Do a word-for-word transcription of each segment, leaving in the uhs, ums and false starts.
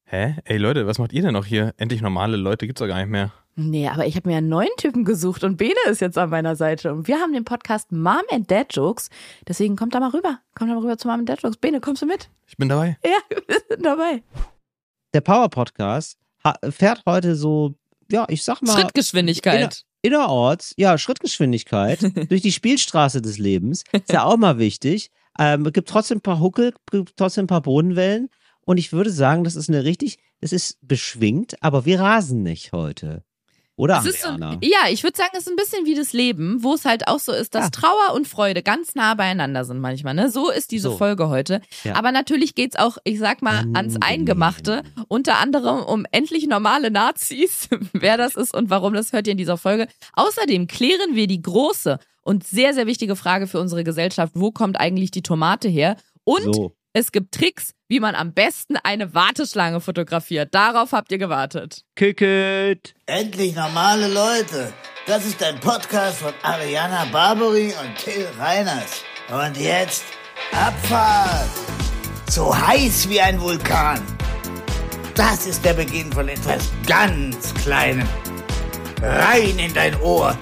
Hä? Ey Leute, was macht ihr denn noch hier? Endlich normale Leute gibt's doch gar nicht mehr. Nee, aber ich habe mir einen neuen Typen gesucht und Bene ist jetzt an meiner Seite. Und wir haben den Podcast Mom and Dad Jokes. Deswegen kommt da mal rüber. Kommt da mal rüber zu Mom and Dad Jokes. Bene, kommst du mit? Ich bin dabei. Ja, wir sind dabei. Der Power Podcast ha- fährt heute so, ja, ich sag mal. Schrittgeschwindigkeit. Inner, innerorts, ja, Schrittgeschwindigkeit durch die Spielstraße des Lebens. Ist ja auch mal wichtig. Ähm, es gibt trotzdem ein paar Huckel, gibt trotzdem ein paar Bodenwellen. Und ich würde sagen, das ist eine richtig, es ist beschwingt, aber wir rasen nicht heute. Oder, Es ist so, Ariana? ja, ich würde sagen, es ist ein bisschen wie das Leben, wo es halt auch so ist, dass Ja. Trauer und Freude ganz nah beieinander sind manchmal. Ne? So ist diese So. Folge heute. Ja. Aber natürlich geht's auch, ich sag mal, ans Angenehm. Eingemachte. Unter anderem um endlich normale Nazis. Wer das ist und warum, das hört ihr in dieser Folge. Außerdem klären wir die große und sehr, sehr wichtige Frage für unsere Gesellschaft. Wo kommt eigentlich die Tomate her? Und So. es gibt Tricks, wie man am besten eine Warteschlange fotografiert. Darauf habt ihr gewartet. Küket. Endlich normale Leute. Das ist ein Podcast von Ariana Barbary und Till Reiners. Und jetzt Abfahrt. So heiß wie ein Vulkan. Das ist der Beginn von etwas ganz Kleinem. Rein in dein Ohr.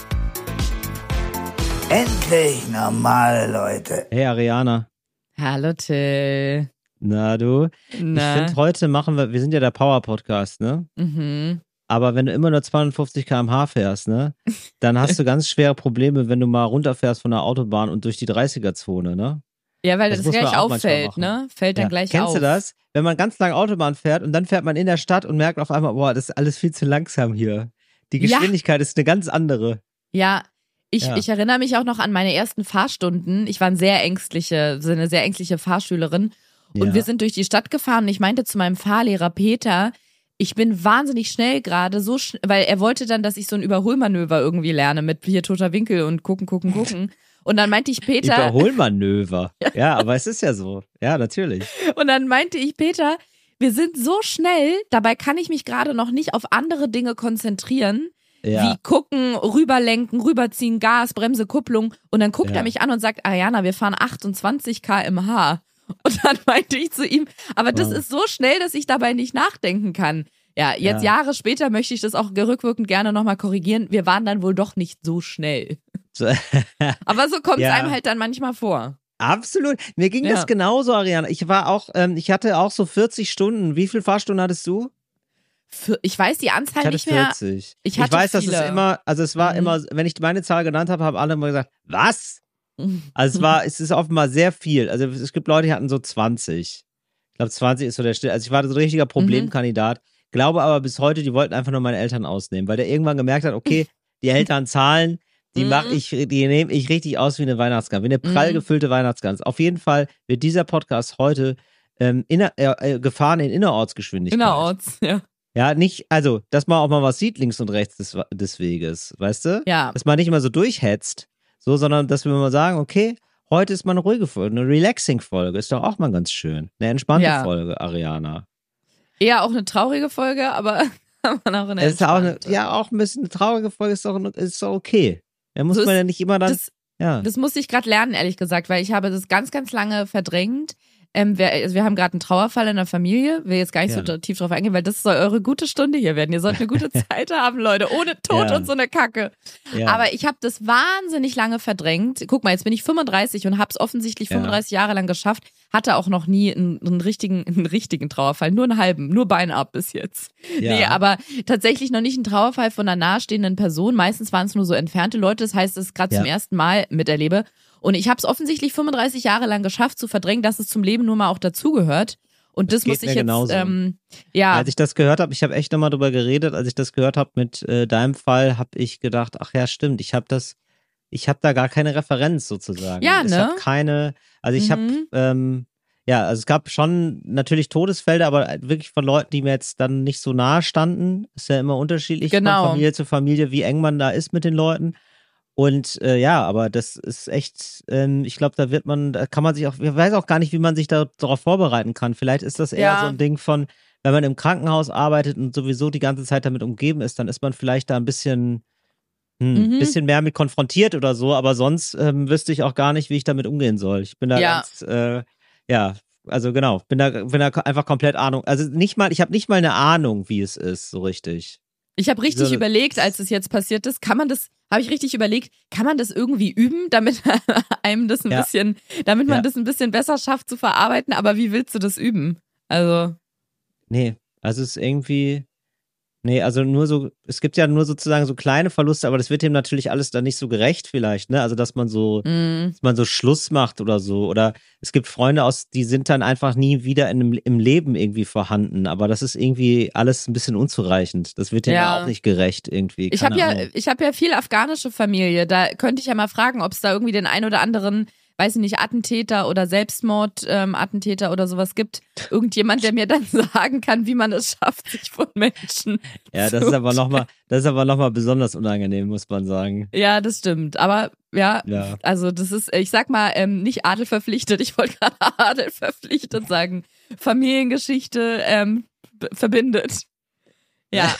Endlich normale Leute. Hey Ariana. Hallo Till. Na du? Na. Ich finde, heute machen wir, wir sind ja der Power-Podcast, ne? Mhm. Aber wenn du immer nur zweihundertfünfzig Kilometer pro Stunde fährst, ne? Dann hast du ganz schwere Probleme, wenn du mal runterfährst von der Autobahn und durch die dreißiger-Zone, ne? Ja, weil Das das, muss man gleich auch manchmal auffällt, machen. ne? Fällt dann Ja. gleich Kennst auf. du das? Wenn man ganz lange Autobahn fährt und dann fährt man in der Stadt und merkt auf einmal, boah, das ist alles viel zu langsam hier. Die Ja. Geschwindigkeit ist eine ganz andere. Ja, ich, Ja. ich erinnere mich auch noch an meine ersten Fahrstunden. Ich war eine sehr ängstliche, so eine sehr ängstliche Fahrschülerin. Und Ja. wir sind durch die Stadt gefahren und ich meinte zu meinem Fahrlehrer Peter, ich bin wahnsinnig schnell gerade, so schn- weil er wollte dann, dass ich so ein Überholmanöver irgendwie lerne mit hier toter Winkel und gucken, gucken, gucken. Und dann meinte ich Peter, Überholmanöver. Ja, aber es ist ja so. Ja, natürlich. und dann meinte ich Peter, wir sind so schnell, dabei kann ich mich gerade noch nicht auf andere Dinge konzentrieren. Ja. Wie gucken, rüberlenken, rüberziehen, Gas, Bremse, Kupplung. Und dann guckt Ja. er mich an und sagt, Ariana, wir fahren achtundzwanzig Kilometer pro Stunde. Und dann meinte ich zu ihm, aber das Oh. ist so schnell, dass ich dabei nicht nachdenken kann. Ja, jetzt Ja. Jahre später möchte ich das auch rückwirkend gerne nochmal korrigieren. Wir waren dann wohl doch nicht so schnell. So, Aber so kommt es Ja. einem halt dann manchmal vor. absolut. Mir ging Ja. das genauso, Ariana. Ich war auch, ähm, ich hatte auch so vierzig Stunden. Wie viele Fahrstunden hattest du? Für, ich weiß die Anzahl Ich hatte nicht mehr. vierzig. Ich hatte weiß, dass es viele. immer, also es war Mhm. immer, wenn ich meine Zahl genannt habe, haben alle immer gesagt, was? Also es war, es ist offenbar sehr viel. Also es gibt Leute, die hatten so zwanzig. Ich glaube, zwanzig ist so der Still. Also ich war so ein richtiger Problemkandidat. Glaube aber bis heute, die wollten einfach nur meine Eltern ausnehmen, weil der irgendwann gemerkt hat, okay, die Eltern zahlen, die Mhm. mache ich, die nehme ich richtig aus wie eine Weihnachtsgans, wie eine prall Mhm. gefüllte Weihnachtsgans. Auf jeden Fall wird dieser Podcast heute ähm, inner, äh, äh, gefahren in Innerortsgeschwindigkeit. Innerorts, ja. Ja, nicht, also, dass man auch mal was sieht links und rechts des, des Weges, weißt du? Ja. Dass man nicht immer so durchhetzt, so, sondern dass wir mal sagen, okay, heute ist mal eine ruhige Folge, eine relaxing Folge, ist doch auch mal ganz schön. Eine entspannte Ja. Folge, Ariana. Eher auch eine traurige Folge, aber aber auch eine Es ist auch eine, entspannte. ja, auch ein bisschen eine traurige Folge, ist doch, ist doch okay. Da muss So man ist- ja nicht immer dann, Das, ja. das musste ich gerade lernen, ehrlich gesagt, weil ich habe das ganz, ganz lange verdrängt. Ähm, wir, also wir haben gerade einen Trauerfall in der Familie. Will jetzt gar nicht Ja. so tief drauf eingehen, weil das soll eure gute Stunde hier werden. Ihr sollt eine gute Zeit haben, Leute, ohne Tod Ja. und so eine Kacke. ja. Aber ich habe das wahnsinnig lange verdrängt. Guck mal, jetzt bin ich fünfunddreißig und habe es offensichtlich Ja. fünfunddreißig Jahre lang geschafft. Hatte auch noch nie einen, einen richtigen, einen richtigen Trauerfall, nur einen halben, nur Bein ab bis jetzt. Ja. Nee, aber tatsächlich noch nicht ein Trauerfall von einer nahestehenden Person. Meistens waren es nur so entfernte Leute. Das heißt, es ist gerade Ja. zum ersten Mal miterlebe. Und ich habe es offensichtlich fünfunddreißig Jahre lang geschafft zu verdrängen, dass es zum Leben nun mal auch dazugehört. Und das, Das muss geht ich mir jetzt, genauso. ähm, ja, Als ich das gehört habe, ich habe echt nochmal drüber geredet, als ich das gehört habe mit äh, deinem Fall, habe ich gedacht, ach ja, stimmt, ich habe das, ich habe da gar keine Referenz sozusagen. Ja, Ich ne? habe keine, also ich Mhm. habe, ähm, ja, also es gab schon natürlich Todesfälle, aber wirklich von Leuten, die mir jetzt dann nicht so nahe standen. Ist ja immer unterschiedlich Genau. von Familie zu Familie, wie eng man da ist mit den Leuten. Und äh, ja, aber das ist echt, ähm, ich glaube, da wird man, da kann man sich auch, ich weiß auch gar nicht, wie man sich da darauf vorbereiten kann. Vielleicht ist das eher Ja. so ein Ding von, wenn man im Krankenhaus arbeitet und sowieso die ganze Zeit damit umgeben ist, dann ist man vielleicht da ein bisschen, hm, Mhm. bisschen mehr mit konfrontiert oder so, aber sonst ähm, wüsste ich auch gar nicht, wie ich damit umgehen soll. Ich bin da Ja. ganz, äh, ja, also genau, bin da, bin da einfach komplett Ahnung. Also nicht mal, ich habe nicht mal eine Ahnung, wie es ist, so richtig. Ich habe richtig So- überlegt, als es jetzt passiert ist, kann man das, habe ich richtig überlegt, kann man das irgendwie üben, damit einem das ein Ja. bisschen, damit man Ja. das ein bisschen besser schafft zu verarbeiten, aber wie willst du das üben? Also, Nee, also es ist irgendwie, nee, also nur so, es gibt ja nur sozusagen so kleine Verluste, aber das wird dem natürlich alles dann nicht so gerecht vielleicht, ne? Also dass man so, mh, dass man so Schluss macht oder so. Oder es gibt Freunde aus, die sind dann einfach nie wieder in einem, im Leben irgendwie vorhanden. Aber das ist irgendwie alles ein bisschen unzureichend. Das wird dem Ja. ja auch nicht gerecht irgendwie. ich habe Keine ja, Ahnung. ich habe ja viel afghanische Familie, da könnte ich ja mal fragen, ob es da irgendwie den ein oder anderen, weiß ich nicht, Attentäter oder Selbstmord-Attentäter oder sowas gibt. Irgendjemand, der mir dann sagen kann, wie man es schafft, sich von Menschen Ja, das zu ist aber nochmal, das ist aber nochmal besonders unangenehm, muss man sagen. Ja, das stimmt. Aber ja, Ja. also das ist, ich sag mal, ähm, nicht Adel verpflichtet. Ich wollte gerade Adel verpflichtet sagen. Familiengeschichte ähm, b- verbindet. Ja,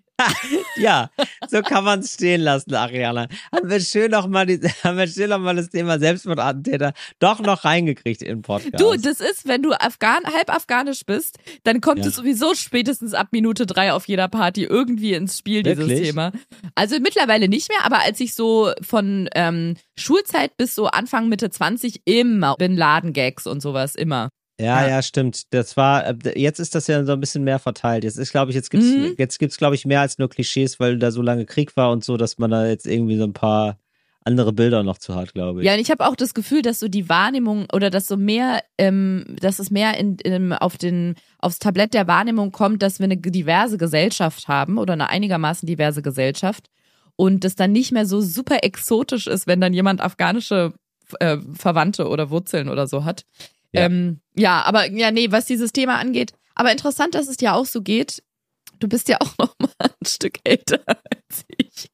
Ja, so kann man es stehen lassen, Ariana. Haben wir schön nochmal haben wir schön noch mal das Thema Selbstmordattentäter doch noch reingekriegt in den Podcast. du, das ist, wenn du Afghan, halb afghanisch bist, dann kommt Ja. es sowieso spätestens ab Minute drei auf jeder Party irgendwie ins Spiel, dieses Wirklich? Thema. Also mittlerweile nicht mehr, aber als ich so von ähm, Schulzeit bis so Anfang, Mitte zwanzig immer Bin Laden-Gags und sowas, immer. Ja, Ja. ja, stimmt. Das war, äh, jetzt ist das ja so ein bisschen mehr verteilt. Jetzt ist, glaube ich, jetzt gibt's, Mhm. jetzt gibt's, glaube ich, mehr als nur Klischees, weil da so lange Krieg war und so, dass man da jetzt irgendwie so ein paar andere Bilder noch zu hat, glaube ich. Ja, und ich habe auch das Gefühl, dass so die Wahrnehmung oder dass so mehr, ähm, dass es mehr in, in, auf den, aufs Tablett der Wahrnehmung kommt, dass wir eine diverse Gesellschaft haben oder eine einigermaßen diverse Gesellschaft und das dann nicht mehr so super exotisch ist, wenn dann jemand afghanische äh, Verwandte oder Wurzeln oder so hat. Ja. Ja. Ähm, ja, aber ja, nee, was dieses Thema angeht. Aber interessant, dass es dir auch so geht. Du bist ja auch noch mal ein Stück älter als ich.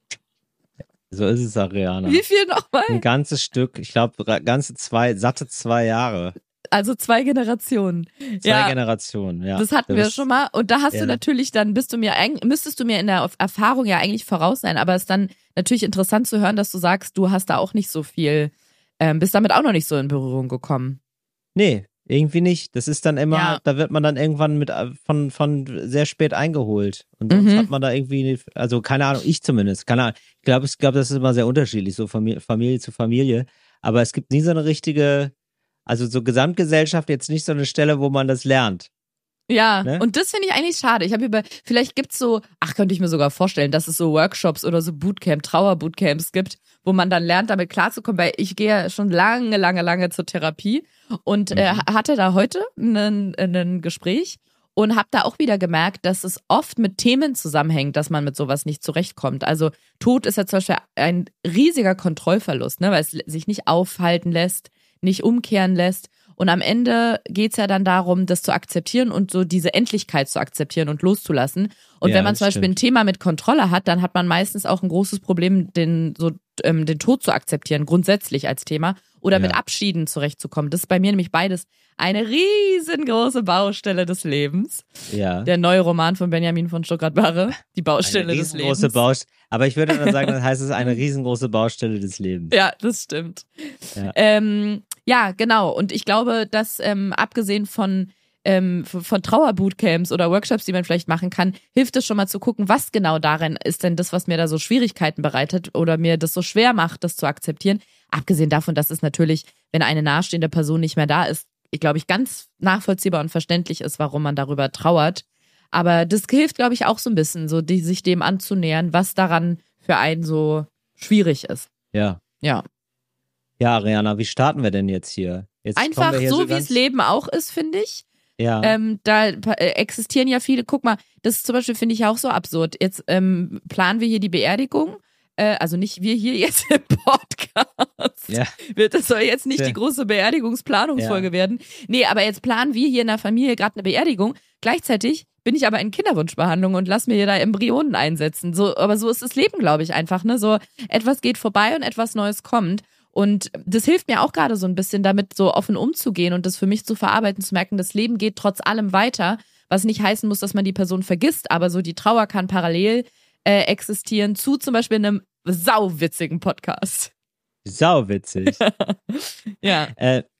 So ist es, Ariana. Wie viel noch mal? Ein ganzes Stück, ich glaube, ganze zwei, satte zwei Jahre. Also zwei Generationen. Zwei ja. Generationen, ja. Das hatten Du wir bist- schon mal. Und da hast Ja. du natürlich dann, bist du mir eigentlich, müsstest du mir in der Erfahrung ja eigentlich voraus sein. Aber es ist dann natürlich interessant zu hören, dass du sagst, du hast da auch nicht so viel, ähm, bist damit auch noch nicht so in Berührung gekommen. Nee, irgendwie nicht. Das ist dann immer, Ja. da wird man dann irgendwann mit äh, von, von sehr spät eingeholt. Und sonst Mhm. hat man da irgendwie, also keine Ahnung, ich zumindest, keine Ahnung. Ich glaube, ich glaube, das ist immer sehr unterschiedlich, so Familie, Familie zu Familie. Aber es gibt nie so eine richtige, also so Gesamtgesellschaft jetzt nicht so eine Stelle, wo man das lernt. Ja, Ne? und das finde ich eigentlich schade. Ich habe über, vielleicht gibt's so, ach, könnte ich mir sogar vorstellen, dass es so Workshops oder so Bootcamp, Trauerbootcamps gibt, wo man dann lernt, damit klarzukommen, weil ich gehe ja schon lange, lange, lange zur Therapie und äh, hatte da heute ein, ein Gespräch und habe da auch wieder gemerkt, dass es oft mit Themen zusammenhängt, dass man mit sowas nicht zurechtkommt. Also Tod ist ja zum Beispiel ein riesiger Kontrollverlust, ne, weil es sich nicht aufhalten lässt, nicht umkehren lässt. Und am Ende geht's ja dann darum, das zu akzeptieren und so diese Endlichkeit zu akzeptieren und loszulassen. Und Ja, wenn man das zum Beispiel stimmt. ein Thema mit Kontrolle hat, dann hat man meistens auch ein großes Problem, den, so, ähm, den Tod zu akzeptieren, grundsätzlich als Thema. Oder Ja. mit Abschieden zurechtzukommen. Das ist bei mir nämlich beides eine riesengroße Baustelle des Lebens. Ja. Der neue Roman von Benjamin von Stuttgart-Barre, die Baustelle Eine des riesengroße Lebens. Baustelle. Aber ich würde dann sagen, das heißt es ist eine riesengroße Baustelle des Lebens. Ja, das stimmt. Ja. Ähm, ja, genau. Und ich glaube, dass ähm, abgesehen von ähm, von von Trauerbootcamps oder Workshops, die man vielleicht machen kann, hilft es schon mal zu gucken, was genau darin ist denn das, was mir da so Schwierigkeiten bereitet oder mir das so schwer macht, das zu akzeptieren. Abgesehen davon, dass es natürlich, wenn eine nahestehende Person nicht mehr da ist, ich glaube ich, ganz nachvollziehbar und verständlich ist, warum man darüber trauert. Aber das hilft, glaube ich, auch so ein bisschen, so die, sich dem anzunähern, was daran für einen so schwierig ist. Ja. Ja. Ja, Ariana, wie starten wir denn jetzt hier? Jetzt kommen Einfach wir hier so, wie ganz- es Leben auch ist, finde ich. Ja. Ähm, da äh, existieren ja viele, guck mal, das ist zum Beispiel, finde ich auch so absurd. Jetzt ähm, planen wir hier die Beerdigung, äh, also nicht wir hier jetzt im Podcast. Ja. Wird- Das soll jetzt nicht Ja. die große Beerdigungsplanungsfolge Ja. werden. Nee, aber jetzt planen wir hier in der Familie gerade eine Beerdigung. Gleichzeitig bin ich aber in Kinderwunschbehandlung und lass mir hier da Embryonen einsetzen. So, aber so ist das Leben, glaube ich, einfach. Ne? So, etwas geht vorbei und etwas Neues kommt. Und das hilft mir auch gerade so ein bisschen, damit so offen umzugehen und das für mich zu verarbeiten, zu merken, das Leben geht trotz allem weiter, was nicht heißen muss, dass man die Person vergisst, aber so die Trauer kann parallel äh, existieren zu zum Beispiel einem sauwitzigen Podcast. Sauwitzig. Ja. äh,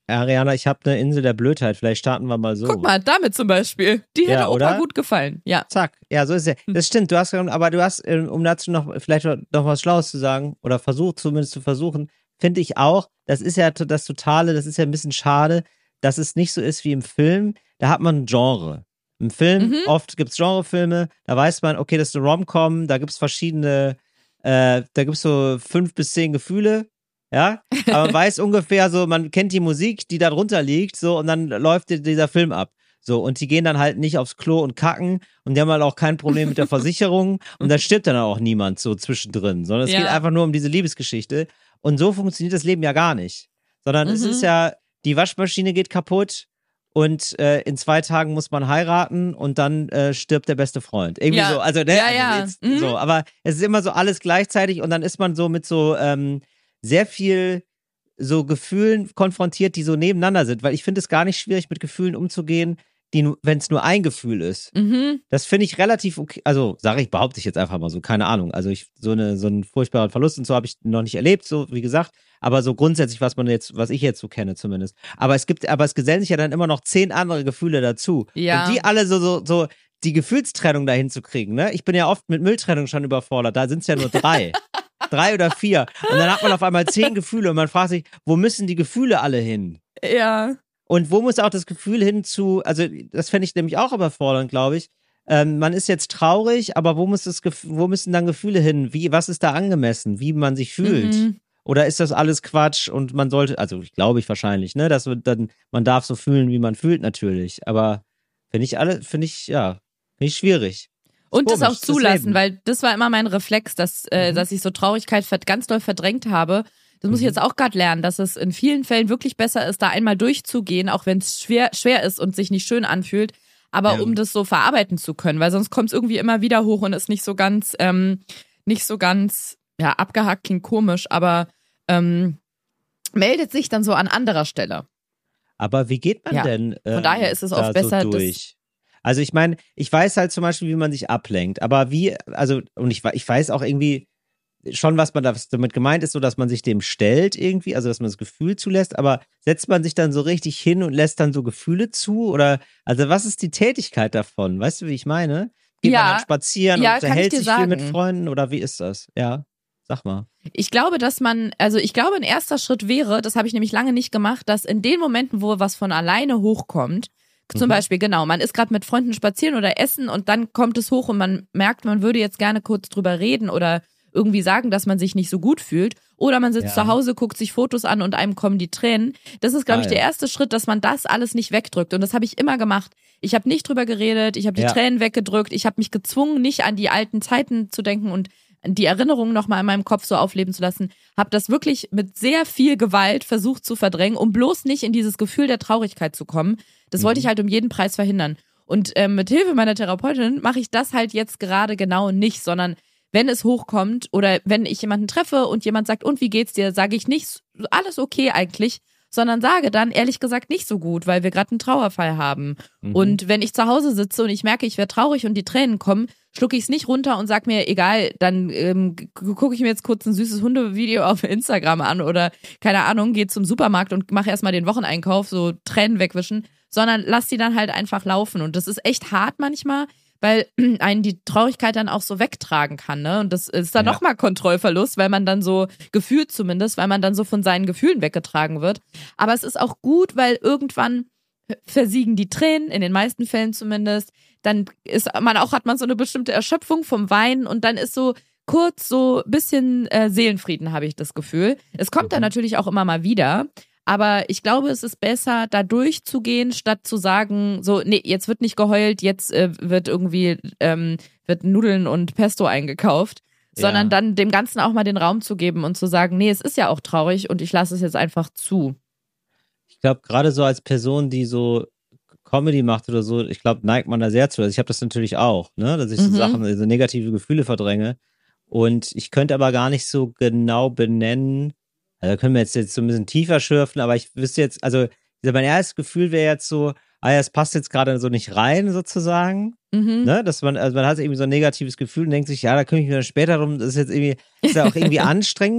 Ariana, ich habe eine Insel der Blödheit. Vielleicht starten wir mal so. Guck mal, damit zum Beispiel. Die hätte Ja, Opa oder? gut gefallen. Ja. Zack. Ja, so ist es. Das stimmt. Du hast, aber du hast, um dazu noch vielleicht noch was Schlaues zu sagen oder versucht zumindest zu versuchen, finde ich auch, das ist ja das Totale, das ist ja ein bisschen schade, dass es nicht so ist wie im Film. Da hat man ein Genre. Im Film, Mhm. oft gibt es Genrefilme, da weiß man, okay, das ist eine Rom-Com, da gibt es verschiedene, äh, da gibt es so fünf bis zehn Gefühle, ja, aber man weiß ungefähr so, man kennt die Musik, die da drunter liegt, so, und dann läuft dieser Film ab. So, und die gehen dann halt nicht aufs Klo und kacken und die haben halt auch kein Problem mit der Versicherung und da stirbt dann auch niemand so zwischendrin, sondern es Ja. geht einfach nur um diese Liebesgeschichte und so funktioniert das Leben ja gar nicht, sondern es Mhm. ist ja, die Waschmaschine geht kaputt und äh, in zwei Tagen muss man heiraten und dann äh, stirbt der beste Freund. Irgendwie Ja. so, also, ne, Ja, also ja. jetzt, Mhm. so, aber es ist immer so alles gleichzeitig und dann ist man so mit so ähm, sehr viel so Gefühlen konfrontiert, die so nebeneinander sind, weil ich finde es gar nicht schwierig, mit Gefühlen umzugehen, die, wenn es nur ein Gefühl ist. Mhm. Das finde ich relativ okay, also sage ich, behaupte ich jetzt einfach mal so, keine Ahnung. Also ich, so eine, so einen furchtbaren Verlust und so habe ich noch nicht erlebt, so wie gesagt, aber so grundsätzlich, was man jetzt, was ich jetzt so kenne zumindest. Aber es gibt, aber es gesellen sich ja dann immer noch zehn andere Gefühle dazu. Ja. Und die alle so, so, so, die Gefühlstrennung dahin zu kriegen, ne? Ich bin ja oft mit Mülltrennung schon überfordert, da sind es ja nur drei. Drei oder vier. Und dann hat man auf einmal zehn Gefühle und man fragt sich, wo müssen die Gefühle alle hin? Ja. Und wo muss auch das Gefühl hin zu, also das fände ich nämlich auch überfordernd, glaube ich. Ähm, man ist jetzt traurig, aber wo muss das Gef- wo müssen dann Gefühle hin? Wie, was ist da angemessen? Wie man sich fühlt? Mhm. Oder ist das alles Quatsch und man sollte, also ich glaube ich wahrscheinlich, ne, dass man dann, man darf so fühlen, wie man fühlt natürlich. Aber finde ich alle, finde ich, ja, finde ich schwierig. Und das komisch, auch das zulassen, Leben. weil das war immer mein Reflex, dass, äh, Mhm. dass ich so Traurigkeit verd- ganz doll verdrängt habe. Das muss ich Mhm. jetzt auch gerade lernen, dass es in vielen Fällen wirklich besser ist, da einmal durchzugehen, auch wenn es schwer, schwer ist und sich nicht schön anfühlt, aber Ja. um das so verarbeiten zu können, weil sonst kommt es irgendwie immer wieder hoch und ist nicht so ganz, ähm, nicht so ganz, ja, abgehackt klingt komisch, aber ähm, meldet sich dann so an anderer Stelle. Aber wie geht man Ja, denn ähm, von daher ist es auch da besser, so das- durch? Also ich meine, ich weiß halt zum Beispiel, wie man sich ablenkt, aber wie, also, und ich, ich weiß auch irgendwie schon, was man da, was damit gemeint ist, so dass man sich dem stellt irgendwie, also dass man das Gefühl zulässt, aber setzt man sich dann so richtig hin und lässt dann so Gefühle zu? Oder, also was ist die Tätigkeit davon? Weißt du, wie ich meine? Geht Ja. man dann spazieren Ja, und kann unterhält ich dir sich viel mit sagen. Freunden oder wie ist das? Ja, sag mal. Ich glaube, dass man, also ich glaube, ein erster Schritt wäre, das habe ich nämlich lange nicht gemacht, dass in den Momenten, wo was von alleine hochkommt, zum Mhm. Beispiel, genau, man ist gerade mit Freunden spazieren oder essen und dann kommt es hoch und man merkt, man würde jetzt gerne kurz drüber reden oder irgendwie sagen, dass man sich nicht so gut fühlt. Oder man sitzt Ja. zu Hause, guckt sich Fotos an und einem kommen die Tränen. Das ist, glaube Ah, ich, der ja. erste Schritt, dass man das alles nicht wegdrückt. Und das habe ich immer gemacht. Ich habe nicht drüber geredet, ich habe die Ja. Tränen weggedrückt, ich habe mich gezwungen, nicht an die alten Zeiten zu denken und die Erinnerungen nochmal in meinem Kopf so aufleben zu lassen. Habe das wirklich mit sehr viel Gewalt versucht zu verdrängen, um bloß nicht in dieses Gefühl der Traurigkeit zu kommen. Das wollte ich halt um jeden Preis verhindern. Und ähm, mit Hilfe meiner Therapeutin mache ich das halt jetzt gerade genau nicht, sondern wenn es hochkommt oder wenn ich jemanden treffe und jemand sagt, und wie geht's dir, sage ich nicht, alles okay eigentlich, sondern sage dann ehrlich gesagt nicht so gut, weil wir gerade einen Trauerfall haben. Mhm. Und wenn ich zu Hause sitze und ich merke, ich werde traurig und die Tränen kommen, schlucke ich es nicht runter und sag mir, egal, dann ähm, gucke ich mir jetzt kurz ein süßes Hundevideo auf Instagram an oder keine Ahnung, gehe zum Supermarkt und mache erstmal den Wocheneinkauf, so Tränen wegwischen, sondern lass die dann halt einfach laufen. Und das ist echt hart manchmal, weil einen die Traurigkeit dann auch so wegtragen kann, ne? Und das ist dann Ja. nochmal Kontrollverlust, weil man dann so, gefühlt zumindest, weil man dann so von seinen Gefühlen weggetragen wird. Aber es ist auch gut, weil irgendwann versiegen die Tränen, in den meisten Fällen zumindest. Dann ist man auch, hat man so eine bestimmte Erschöpfung vom Weinen und dann ist so kurz so ein bisschen äh, Seelenfrieden, habe ich das Gefühl. Es kommt dann Mhm. natürlich auch immer mal wieder. Aber ich glaube, es ist besser, da durchzugehen, statt zu sagen, so, nee, jetzt wird nicht geheult, jetzt äh, wird irgendwie, ähm, wird Nudeln und Pesto eingekauft, sondern Ja. dann dem Ganzen auch mal den Raum zu geben und zu sagen, nee, es ist ja auch traurig und ich lasse es jetzt einfach zu. Ich glaube, gerade so als Person, die so Comedy macht oder so, ich glaube, neigt man da sehr zu. Also ich habe das natürlich auch, ne, dass ich so Mhm. Sachen, so negative Gefühle verdränge. Und ich könnte aber gar nicht so genau benennen, also da können wir jetzt, jetzt so ein bisschen tiefer schürfen, aber ich wüsste jetzt, also mein erstes Gefühl wäre jetzt so, ah ja, es passt jetzt gerade so nicht rein, sozusagen. Mhm. Ne? Dass man, also man hat irgendwie so ein negatives Gefühl und denkt sich, ja, da kümmere ich mich dann später drum, das ist jetzt irgendwie, ist ja auch irgendwie anstrengend.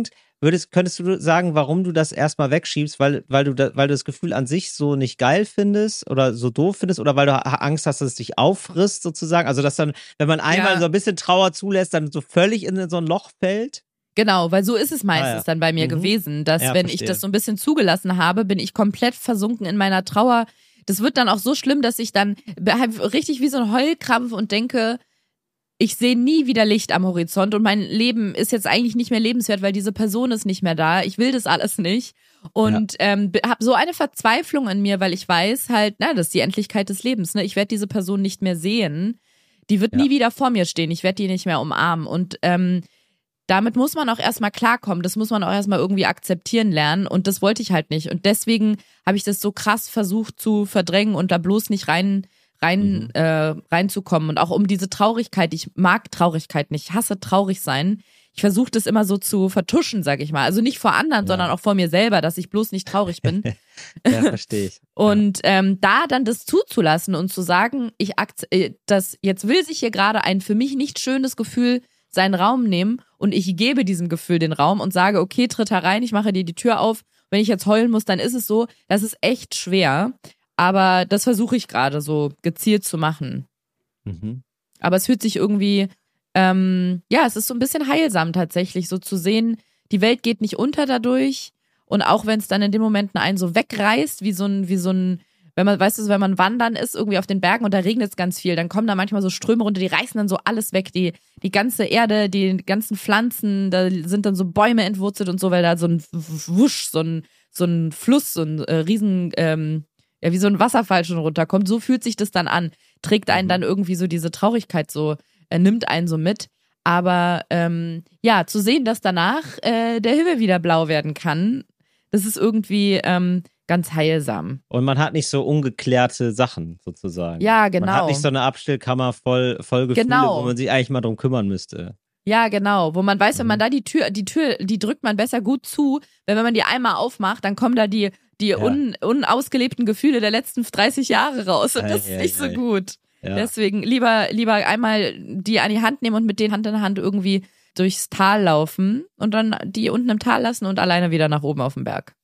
Würdest, könntest du sagen, warum du das erstmal wegschiebst, weil, weil, du da, weil du das Gefühl an sich so nicht geil findest oder so doof findest oder weil du Angst hast, dass es dich auffrisst sozusagen? Also dass dann, wenn man einmal Ja. so ein bisschen Trauer zulässt, dann so völlig in so ein Loch fällt? Genau, weil so ist es meistens Ah, ja. dann bei mir Mhm. gewesen, dass Ja, wenn verstehe. ich das so ein bisschen zugelassen habe, bin ich komplett versunken in meiner Trauer. Das wird dann auch so schlimm, dass ich dann halt richtig wie so ein Heulkrampf und denke, ich sehe nie wieder Licht am Horizont und mein Leben ist jetzt eigentlich nicht mehr lebenswert, weil diese Person ist nicht mehr da. Ich will das alles nicht und ja. ähm, habe so eine Verzweiflung in mir, weil ich weiß halt, na, das ist die Endlichkeit des Lebens. Ne? Ich werde diese Person nicht mehr sehen. Die wird Ja. nie wieder vor mir stehen. Ich werde die nicht mehr umarmen und ähm, damit muss man auch erstmal klarkommen. Das muss man auch erstmal irgendwie akzeptieren lernen und das wollte ich halt nicht. Und deswegen habe ich das so krass versucht zu verdrängen und da bloß nicht rein rein Mhm. äh, reinzukommen und auch um diese Traurigkeit. Ich mag Traurigkeit nicht, ich hasse traurig sein. Ich versuche das immer so zu vertuschen, sag ich mal. Also nicht vor anderen, Ja. sondern auch vor mir selber, dass ich bloß nicht traurig bin. Ja, verstehe ich. Und ähm, da dann das zuzulassen und zu sagen, ich akt äh, das jetzt will sich hier gerade ein für mich nicht schönes Gefühl seinen Raum nehmen und ich gebe diesem Gefühl den Raum und sage, okay, tritt herein, ich mache dir die Tür auf. Wenn ich jetzt heulen muss, dann ist es so. Das ist echt schwer. Aber das versuche ich gerade so gezielt zu machen. Mhm. Aber es fühlt sich irgendwie, ähm, ja, es ist so ein bisschen heilsam tatsächlich, so zu sehen, die Welt geht nicht unter dadurch. Und auch wenn es dann in den Momenten einen so wegreißt, wie so ein, wie so ein, wenn man, weißt du, wenn man wandern ist, irgendwie auf den Bergen und da regnet es ganz viel, dann kommen da manchmal so Ströme runter, die reißen dann so alles weg, die, die ganze Erde, die ganzen Pflanzen, da sind dann so Bäume entwurzelt und so, weil da so ein Wusch, so ein, so ein Fluss, so ein äh, riesen, ähm, ja, wie so ein Wasserfall schon runterkommt. So fühlt sich das dann an. Trägt einen dann irgendwie so diese Traurigkeit so, er nimmt einen so mit. Aber ähm, ja, zu sehen, dass danach äh, der Himmel wieder blau werden kann, das ist irgendwie ähm, ganz heilsam. Und man hat nicht so ungeklärte Sachen sozusagen. Ja, genau. Man hat nicht so eine Abstellkammer voll, voll Gefühle, Genau. wo man sich eigentlich mal drum kümmern müsste. Ja, genau. Wo man weiß, wenn man Mhm. da die Tür, die Tür, die drückt man besser gut zu, weil wenn man die einmal aufmacht, dann kommen da die, die Ja. un, unausgelebten Gefühle der letzten dreißig Jahre raus und Ei, das ist ei, nicht so ei. gut. Ja. Deswegen lieber, lieber einmal die an die Hand nehmen und mit denen Hand in Hand irgendwie durchs Tal laufen und dann die unten im Tal lassen und alleine wieder nach oben auf den Berg.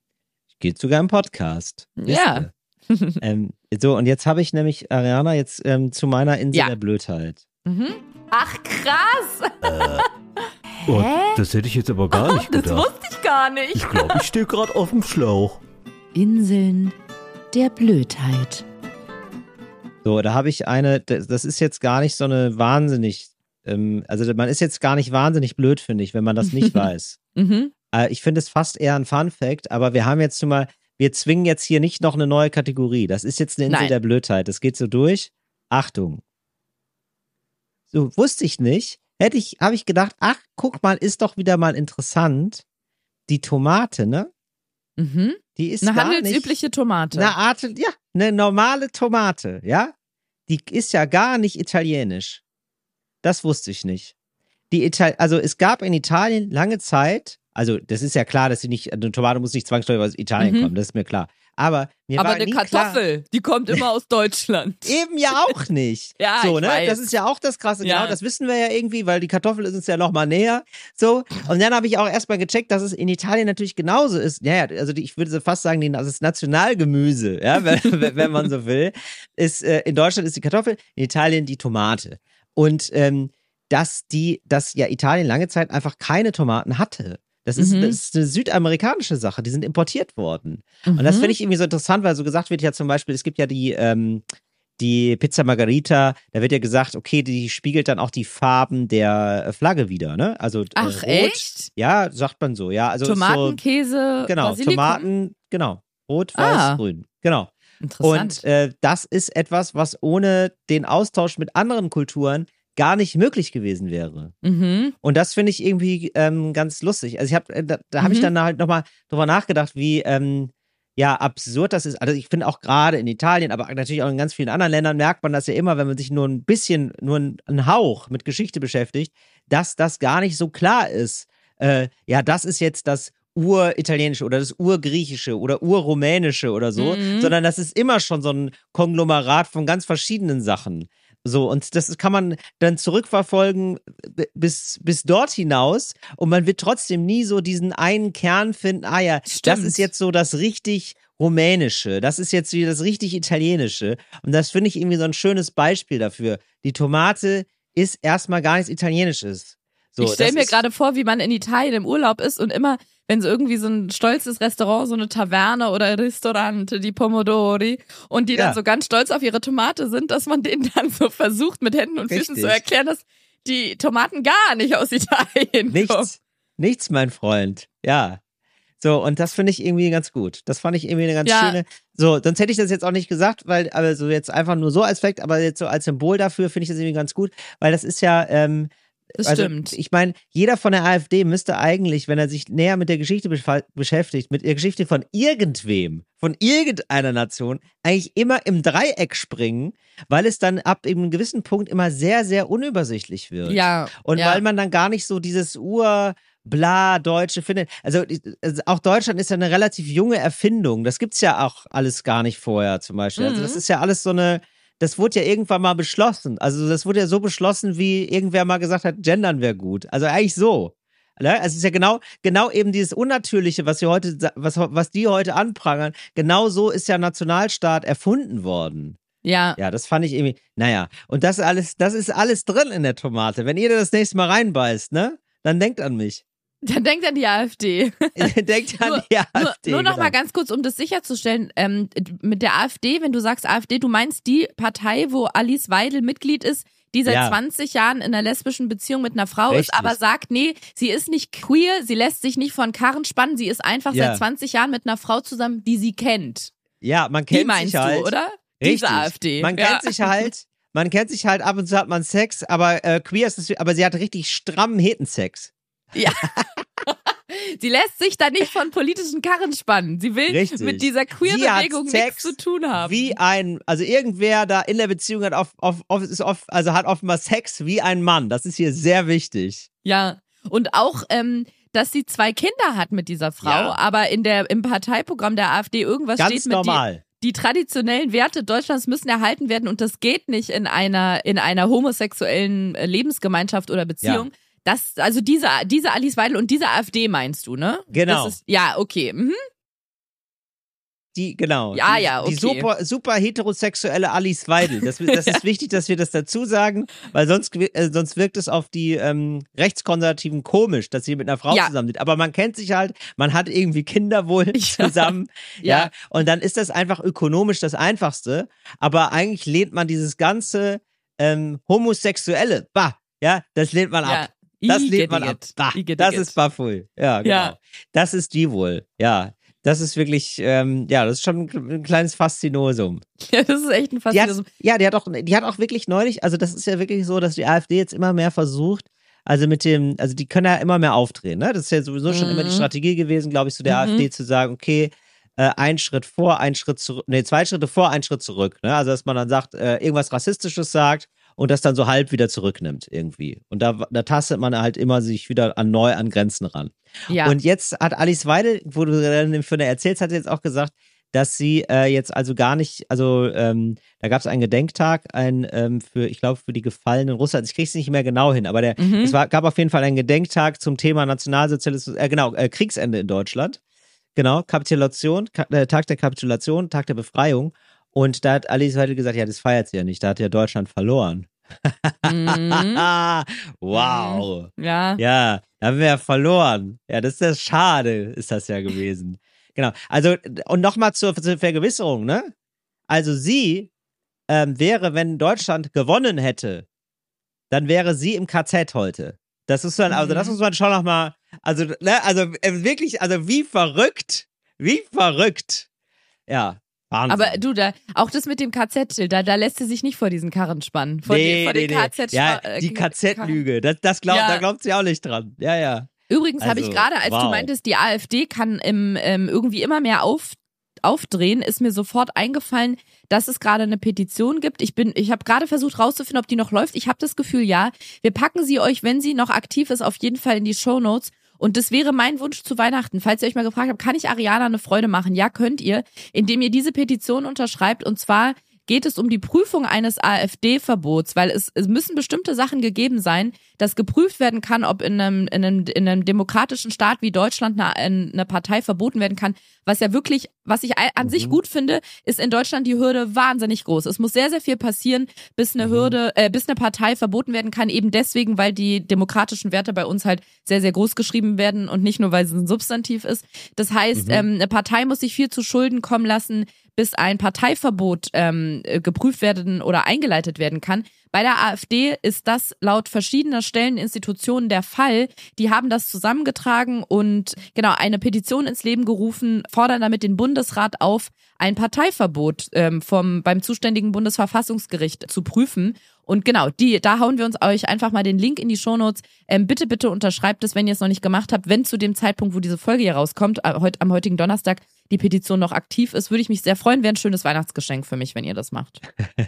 Geht sogar im Podcast. Ja. Wisst ihr? ähm, so, und jetzt habe ich nämlich, Ariana, jetzt ähm, zu meiner Insel Ja. der Blödheit. Mhm. Ach, krass. Oh, Hä? das hätte ich jetzt aber gar nicht Das gedacht. wusste ich gar nicht. Ich glaube, ich stehe gerade auf dem Schlauch. Inseln der Blödheit. So, da habe ich eine, das das ist jetzt gar nicht so eine wahnsinnig, ähm, also man ist jetzt gar nicht wahnsinnig blöd, finde ich, wenn man das nicht weiß. Mhm. Äh, ich finde es fast eher ein Fun-Fact, aber wir haben jetzt schon mal, wir zwingen jetzt hier nicht noch eine neue Kategorie. Das ist jetzt eine Insel Nein. der Blödheit. Das geht so durch. Achtung. So, wusste ich nicht. Hätte ich, habe ich gedacht, ach, guck mal, ist doch wieder mal interessant. Die Tomate, ne? Mhm. Die ist Eine gar handelsübliche nicht, Tomate. eine Art, ja, eine normale Tomate, ja? Die ist ja gar nicht italienisch. Das wusste ich nicht. Die Ital also es gab in Italien lange Zeit, also das ist ja klar, dass sie nicht, eine Tomate muss nicht zwangsläufig aus Italien Mhm. kommen, das ist mir klar. Aber mir Aber war eine nie Kartoffel, die kommt immer aus Deutschland. Klar, eben ja auch nicht. Ja, so, ich ne? weiß. Das ist ja auch das Krasse, Ja. genau, das wissen wir ja irgendwie, weil die Kartoffel ist uns ja noch mal näher. So, und dann habe ich auch erstmal gecheckt, dass es in Italien natürlich genauso ist. Ja, ja, also die, ich würde so fast sagen, die, das ist Nationalgemüse, ja, wenn, wenn man so will. Ist, äh, in Deutschland ist die Kartoffel, in Italien die Tomate. Und ähm, dass die, dass ja Italien lange Zeit einfach keine Tomaten hatte. Das ist, Mhm. das ist eine südamerikanische Sache, die sind importiert worden. Und das finde ich irgendwie so interessant, weil so gesagt wird ja zum Beispiel, es gibt ja die, ähm, die Pizza Margherita, da wird ja gesagt, okay, die spiegelt dann auch die Farben der äh, Flagge wieder, ne? Also äh, Ach, rot. echt? Ja, sagt man so, ja. Also ist Tomaten, Käse, so, genau, Basilikum? Tomaten, genau. Rot, weiß, Ah. grün. Genau. Interessant. Und äh, das ist etwas, was ohne den Austausch mit anderen Kulturen gar nicht möglich gewesen wäre. mhm. Und das finde ich irgendwie ähm, ganz lustig. Also ich habe, da, da habe ich Mhm. dann halt nochmal drüber nachgedacht, wie ähm, ja absurd das ist. Also ich finde auch gerade in Italien, aber natürlich auch in ganz vielen anderen Ländern merkt man das ja immer, wenn man sich nur ein bisschen, nur einen Hauch mit Geschichte beschäftigt, dass das gar nicht so klar ist. Äh, ja, das ist jetzt das Uritalienische oder das Urgriechische oder Urrumänische oder so, Mhm. sondern das ist immer schon so ein Konglomerat von ganz verschiedenen Sachen. So, und das kann man dann zurückverfolgen bis, bis dort hinaus und man wird trotzdem nie so diesen einen Kern finden, ah ja, Stimmt. das ist jetzt so das richtig Rumänische, das ist jetzt wieder das richtig Italienische und das finde ich irgendwie so ein schönes Beispiel dafür. Die Tomate ist erstmal gar nichts Italienisches. So, ich stelle das mir ist- gerade vor, wie man in Italien im Urlaub ist und immer, wenn so irgendwie so ein stolzes Restaurant, so eine Taverne oder Ristorante, die Pomodori, und die Ja. dann so ganz stolz auf ihre Tomate sind, dass man denen dann so versucht, mit Händen und Füßen Richtig. zu erklären, dass die Tomaten gar nicht aus Italien kommen. Nichts, nichts, mein Freund. Ja. So, und das finde ich irgendwie ganz gut. Das fand ich irgendwie eine ganz Ja. schöne. So, sonst hätte ich das jetzt auch nicht gesagt, weil, aber so jetzt einfach nur so als Fact, aber jetzt so als Symbol dafür finde ich das irgendwie ganz gut, weil das ist ja, ähm, Das also, stimmt. ich meine, jeder von der AfD müsste eigentlich, wenn er sich näher mit der Geschichte befa- beschäftigt, mit der Geschichte von irgendwem, von irgendeiner Nation, eigentlich immer im Dreieck springen, weil es dann ab einem gewissen Punkt immer sehr, sehr unübersichtlich wird. Ja. Und ja. weil man dann gar nicht so dieses Ur- bla Deutsche findet. Also, also auch Deutschland ist ja eine relativ junge Erfindung. Das gibt's ja auch alles gar nicht vorher zum Beispiel. Also Mhm. das ist ja alles so eine, das wurde ja irgendwann mal beschlossen. Also das wurde ja so beschlossen, wie irgendwer mal gesagt hat, gendern wäre gut. Also eigentlich so. Ne? Also es ist ja genau, genau eben dieses Unnatürliche, was wir heute, was, was die heute anprangern. Genau so ist ja Nationalstaat erfunden worden. Ja. Ja, das fand ich irgendwie, naja. Und das alles, das ist alles drin in der Tomate. Wenn ihr das nächste Mal reinbeißt, ne? Dann denkt an mich. Dann denkt an die AfD. Denkt an Nur- die Nur, AfD. nur noch genau. mal ganz kurz, um das sicherzustellen, ähm, mit der AfD, wenn du sagst AfD, du meinst die Partei, wo Alice Weidel Mitglied ist, die seit Ja. zwanzig Jahren in einer lesbischen Beziehung mit einer Frau Richtig. ist, aber sagt, nee, sie ist nicht queer, sie lässt sich nicht von Karren spannen, sie ist einfach Ja. seit zwanzig Jahren mit einer Frau zusammen, die sie kennt. Ja, man Die kennt meinst sich halt. du, oder? Richtig. Diese AfD. Man ja. kennt sich halt, man kennt sich halt, ab und zu hat man Sex, aber äh, queer ist es, aber sie hat richtig strammen Hetensex. Ja. Sie lässt sich da nicht von politischen Karren spannen. Sie will Richtig. mit dieser Sie Queer-Bewegung hat nichts Sex zu tun haben. Wie ein, also irgendwer da in der Beziehung hat auf, auf, auf, ist oft, also hat offenbar Sex wie ein Mann. Das ist hier sehr wichtig. Ja, und auch, ähm, dass sie zwei Kinder hat mit dieser Frau, Ja. aber in der, im Parteiprogramm der AfD irgendwas Ganz steht mit normal. die, die traditionellen Werte Deutschlands müssen erhalten werden und das geht nicht in einer, in einer homosexuellen äh, Lebensgemeinschaft oder Beziehung. Das, also diese, diese Alice Weidel und diese AfD meinst du, ne? Genau. Das ist, ja, okay. Mhm. Die, genau. Ja, die, ja, okay. Die super, super heterosexuelle Alice Weidel. Das, das ist wichtig, dass wir das dazu sagen, weil sonst, äh, sonst wirkt es auf die ähm, Rechtskonservativen komisch, dass sie mit einer Frau Ja. zusammen sind. Aber man kennt sich halt, man hat irgendwie Kinder wohl zusammen. ja. Ja. Und dann ist das einfach ökonomisch das Einfachste. Aber eigentlich lehnt man dieses ganze ähm, Homosexuelle, bah, ja, das lehnt man ab. Ja. Das lehnt man ab. Igitt. Bah, Igitt, das Igitt. ist Bafui. Ja, genau. Ja. Das ist die wohl. Ja. Das ist wirklich, ähm, ja, das ist schon ein, ein kleines Faszinosum. Ja, das ist echt ein Die hat, Faszinosum. ja, die hat auch, die hat auch wirklich neulich, also das ist ja wirklich so, dass die AfD jetzt immer mehr versucht, also mit dem, also die können ja immer mehr aufdrehen, ne? Das ist ja sowieso schon Mhm. immer die Strategie gewesen, glaube ich, zu der Mhm. AfD zu sagen, okay, äh, ein Schritt vor, ein Schritt zurück, nee, zwei Schritte vor, ein Schritt zurück, ne? Also dass man dann sagt, äh, irgendwas Rassistisches sagt und das dann so halb wieder zurücknimmt irgendwie. Und da, da tastet man halt immer sich wieder an neu an Grenzen ran. Ja. Und jetzt hat Alice Weidel, wo du dann von der erzählst, hat sie jetzt auch gesagt, dass sie äh, jetzt also gar nicht, also ähm, da gab es einen Gedenktag, ein ähm, für, ich glaube, für die gefallenen Russen. Also ich krieg's nicht mehr genau hin, aber der, Mhm. es war, gab auf jeden Fall einen Gedenktag zum Thema Nationalsozialismus, äh, genau, äh, Kriegsende in Deutschland. Genau, Kapitulation, Ka äh, Tag der Kapitulation, Tag der Befreiung. Und da hat Alice Weidel gesagt, ja, das feiert sie ja nicht, da hat ja Deutschland verloren. Mhm. Wow. Ja. Ja, da haben wir ja verloren. Ja, das ist ja schade, ist das ja gewesen. Genau. Also, und nochmal zur, zur Vergewisserung, ne? Also sie ähm, wäre, wenn Deutschland gewonnen hätte, dann wäre sie im K Z heute. Das ist dann, also das Mhm. muss man schon nochmal, also, ne, also äh, wirklich, also wie verrückt, wie verrückt. Ja, Wahnsinn. Aber du, da, auch das mit dem K Z, da, da lässt sie sich nicht vor diesen Karren spannen. Vor, nee, den, vor nee, den nee. K Z. Ja, äh, die Karren. K Z-Lüge, das, das glaubt, Ja. da glaubt sie auch nicht dran. Ja, ja. Übrigens habe ich Also, gerade, als wow. du meintest, die AfD kann im, ähm, irgendwie immer mehr auf, aufdrehen, ist mir sofort eingefallen, dass es gerade eine Petition gibt. Ich bin, ich habe gerade versucht rauszufinden, ob die noch läuft. Ich habe das Gefühl, ja. Wir packen sie euch, wenn sie noch aktiv ist, auf jeden Fall in die Shownotes. Und das wäre mein Wunsch zu Weihnachten. Falls ihr euch mal gefragt habt, kann ich Ariana eine Freude machen? Ja, könnt ihr, indem ihr diese Petition unterschreibt. Und zwar geht es um die Prüfung eines AfD-Verbots, weil es, es müssen bestimmte Sachen gegeben sein, dass geprüft werden kann, ob in einem, in einem, in einem demokratischen Staat wie Deutschland eine, eine Partei verboten werden kann. Was ja wirklich, was ich an Mhm. sich gut finde, ist in Deutschland die Hürde wahnsinnig groß. Es muss sehr, sehr viel passieren, bis eine Mhm. Hürde, äh, bis eine Partei verboten werden kann, eben deswegen, weil die demokratischen Werte bei uns halt sehr, sehr groß geschrieben werden und nicht nur, weil es ein Substantiv ist. Das heißt, Mhm. ähm, eine Partei muss sich viel zu Schulden kommen lassen, bis ein Parteiverbot ähm, geprüft werden oder eingeleitet werden kann. Bei der AfD ist das laut verschiedener Stellen, Institutionen der Fall. Die haben das zusammengetragen und genau eine Petition ins Leben gerufen, fordern damit den Bundesrat auf, ein Parteiverbot ähm, vom beim zuständigen Bundesverfassungsgericht zu prüfen. Und genau, die, da hauen wir uns euch einfach mal den Link in die Shownotes. Ähm, bitte, bitte unterschreibt es, wenn ihr es noch nicht gemacht habt. Wenn zu dem Zeitpunkt, wo diese Folge hier rauskommt, äh, heut, am heutigen Donnerstag, die Petition noch aktiv ist, würde ich mich sehr freuen. Wäre ein schönes Weihnachtsgeschenk für mich, wenn ihr das macht.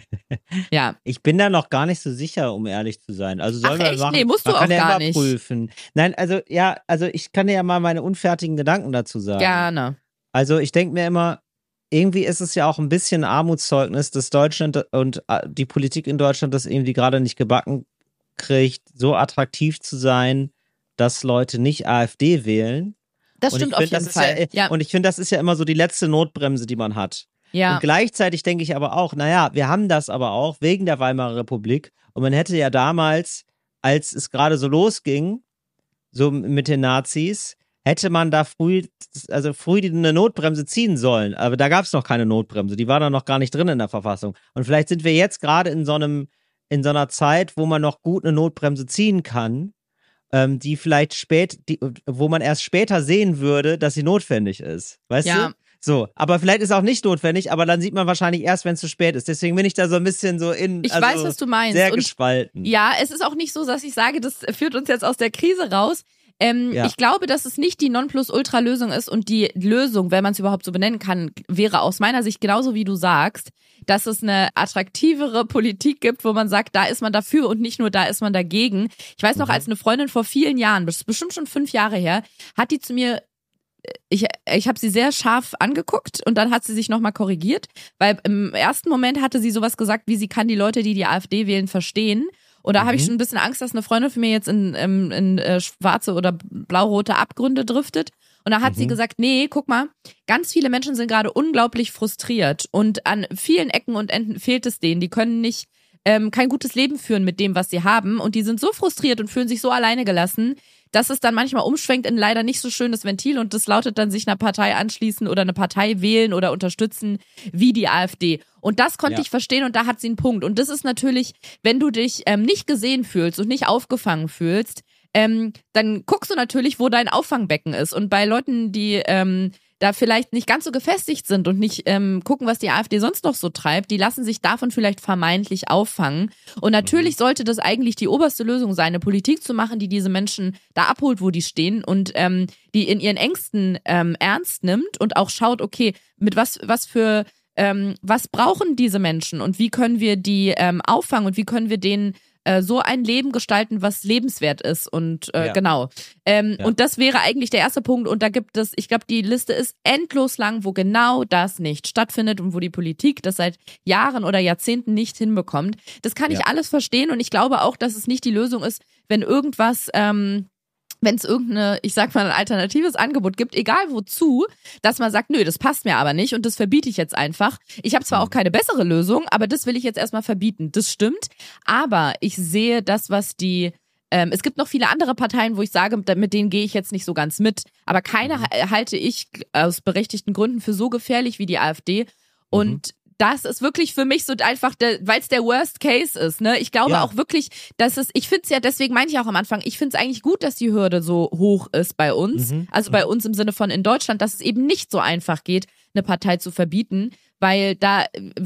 Ja. Ich bin da noch gar nicht so sicher, um ehrlich zu sein. Also sollen Ach, wir echt? machen. Nee, musst du Man kann auch ja gar immer nicht. prüfen. Nein, also ja, also ich kann dir ja mal meine unfertigen Gedanken dazu sagen. Gerne. Also ich denke mir immer, irgendwie ist es ja auch ein bisschen Armutszeugnis, dass Deutschland und äh, die Politik in Deutschland das irgendwie gerade nicht gebacken kriegt, so attraktiv zu sein, dass Leute nicht AfD wählen. Das Und stimmt ich auf find, jeden das Fall. Ist ja, Ja, Und ich finde, das ist ja immer so die letzte Notbremse, die man hat. ja. Und gleichzeitig denke ich aber auch, naja, wir haben das aber auch wegen der Weimarer Republik. Und man hätte ja damals, als es gerade so losging, so mit den Nazis, hätte man da früh, also früh eine Notbremse ziehen sollen. Aber da gab es noch keine Notbremse. Die war da noch gar nicht drin in der Verfassung. Und vielleicht sind wir jetzt gerade in so einem, in so einer Zeit, wo man noch gut eine Notbremse ziehen kann, ähm, die vielleicht spät, die, wo man erst später sehen würde, dass sie notwendig ist. Weißt Ja. du? So, aber vielleicht ist auch nicht notwendig, aber dann sieht man wahrscheinlich erst, wenn es zu spät ist. Deswegen bin ich da so ein bisschen so in, Ich also weiß, was du meinst. sehr Und gespalten. ja, es ist auch nicht so, dass ich sage, das führt uns jetzt aus der Krise raus. Ähm, Ja. Ich glaube, dass es nicht die Nonplusultra-Lösung ist und die Lösung, wenn man es überhaupt so benennen kann, wäre aus meiner Sicht genauso wie du sagst, dass es eine attraktivere Politik gibt, wo man sagt, da ist man dafür und nicht nur da ist man dagegen. Ich weiß noch, Mhm. als eine Freundin vor vielen Jahren, das ist bestimmt schon fünf Jahre her, hat die zu mir ich, ich habe sie sehr scharf angeguckt und dann hat sie sich nochmal korrigiert, weil im ersten Moment hatte sie sowas gesagt, wie sie kann die Leute, die die AfD wählen, verstehen. Und da habe ich Mhm. schon ein bisschen Angst, dass eine Freundin von mir jetzt in, in, in äh, schwarze oder blau-rote Abgründe driftet. Und da hat Mhm. sie gesagt, nee, guck mal, ganz viele Menschen sind gerade unglaublich frustriert und an vielen Ecken und Enden fehlt es denen. Die können nicht ähm, kein gutes Leben führen mit dem, was sie haben und die sind so frustriert und fühlen sich so alleine gelassen, dass es dann manchmal umschwenkt in leider nicht so schönes Ventil und das lautet dann sich einer Partei anschließen oder eine Partei wählen oder unterstützen wie die AfD. Und das konnte Ja. ich verstehen und da hat sie einen Punkt. Und das ist natürlich, wenn du dich ähm, nicht gesehen fühlst und nicht aufgefangen fühlst, ähm, dann guckst du natürlich, wo dein Auffangbecken ist. Und bei Leuten, die ähm, da vielleicht nicht ganz so gefestigt sind und nicht ähm, gucken, was die AfD sonst noch so treibt, die lassen sich davon vielleicht vermeintlich auffangen. Und natürlich sollte das eigentlich die oberste Lösung sein, eine Politik zu machen, die diese Menschen da abholt, wo die stehen und ähm, die in ihren Ängsten ähm, ernst nimmt und auch schaut, okay, mit was, was für, ähm, was brauchen diese Menschen und wie können wir die ähm, auffangen und wie können wir denen äh, so ein Leben gestalten, was lebenswert ist und äh, Ja. genau. Ähm, Ja. Und das wäre eigentlich der erste Punkt und da gibt es, ich glaube, die Liste ist endlos lang, wo genau das nicht stattfindet und wo die Politik das seit Jahren oder Jahrzehnten nicht hinbekommt. Das kann ich Ja. alles verstehen und ich glaube auch, dass es nicht die Lösung ist, wenn irgendwas ähm, wenn es irgendeine, ich sag mal, ein alternatives Angebot gibt, egal wozu, dass man sagt, nö, das passt mir aber nicht und das verbiete ich jetzt einfach. Ich habe zwar auch keine bessere Lösung, aber das will ich jetzt erstmal verbieten. Das stimmt, aber ich sehe das, was die ähm, es gibt noch viele andere Parteien, wo ich sage, mit denen gehe ich jetzt nicht so ganz mit, aber keine ha- halte ich aus berechtigten Gründen für so gefährlich wie die AfD und das ist wirklich für mich so einfach, weil es der Worst Case ist. Ne? Ich glaube Ja. auch wirklich, dass es, ich finde es ja, deswegen meine ich auch am Anfang, ich finde es eigentlich gut, dass die Hürde so hoch ist bei uns. Mhm. Also bei uns im Sinne von in Deutschland, dass es eben nicht so einfach geht, eine Partei zu verbieten, weil da,